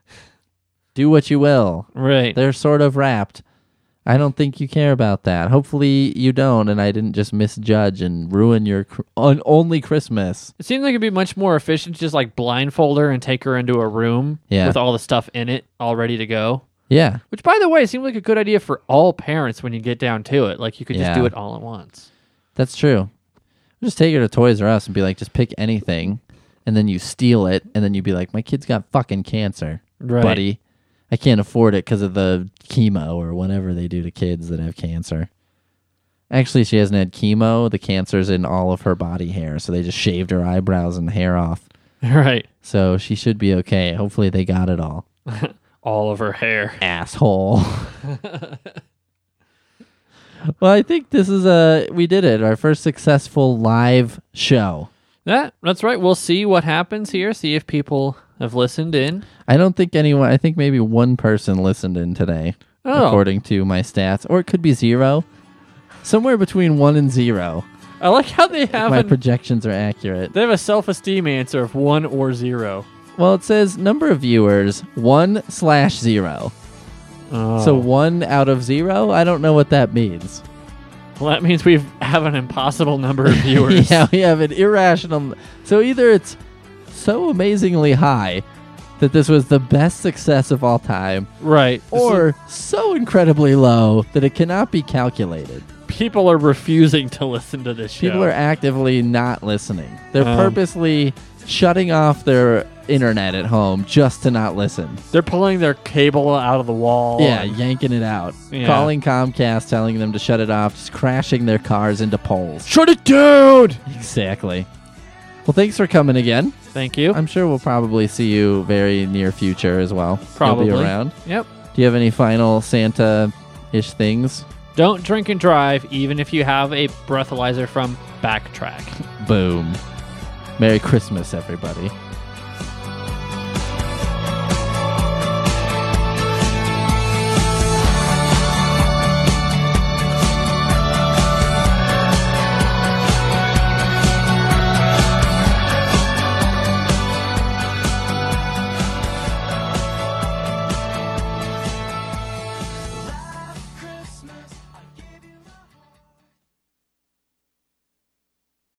Do what you will. right. They're sort of wrapped. I don't think you care about that. Hopefully you don't, and I didn't just misjudge and ruin your cr- un- only Christmas. It seems like it'd be much more efficient to just like blindfold her and take her into a room Yeah. with all the stuff in it all ready to go. Yeah, Which, by the way, seemed like a good idea for all parents when you get down to it. Like, you could just Yeah. do it all at once. that's true. Just take her to Toys R Us and be like, just pick anything, and then you steal it, and then you'd be like, my kid's got fucking cancer, Right. buddy. I can't afford it because of the chemo or whatever they do to kids that have cancer. Actually, she hasn't had chemo. The cancer's in all of her body hair, so they just shaved her eyebrows and hair off. Right. So she should be okay. Hopefully they got it all. All of her hair. Asshole. Well, I think this is a we did it. Our first successful live show. That That's right. We'll see what happens here. See if people have listened in. I don't think anyone I think maybe one person listened in today, Oh. according to my stats. Or it could be zero. Somewhere between one and zero. I like how they have My an, projections are accurate. they have a self-esteem answer of one or zero. Well, it says number of viewers, one slash zero. Oh. So one out of zero? I don't know what that means. Well, that means we have an impossible number of viewers. Yeah, we have an irrational. So either it's so amazingly high that this was the best success of all time, Right. or so incredibly low that it cannot be calculated. People are refusing to listen to this show. People are actively not listening. They're Um, purposely shutting off their internet at home just to not listen. They're pulling their cable out of the wall. Yeah, and- yanking it out. Yeah. Calling Comcast, telling them to shut it off, just crashing their cars into poles. Shut it down! Exactly. Well, thanks for coming again. Thank you. I'm sure we'll probably see you very near future as well. Probably. You'll be around. Yep. Do you have any final Santa-ish things? Don't drink and drive, even if you have a breathalyzer from Backtrack. Boom. Merry Christmas, everybody.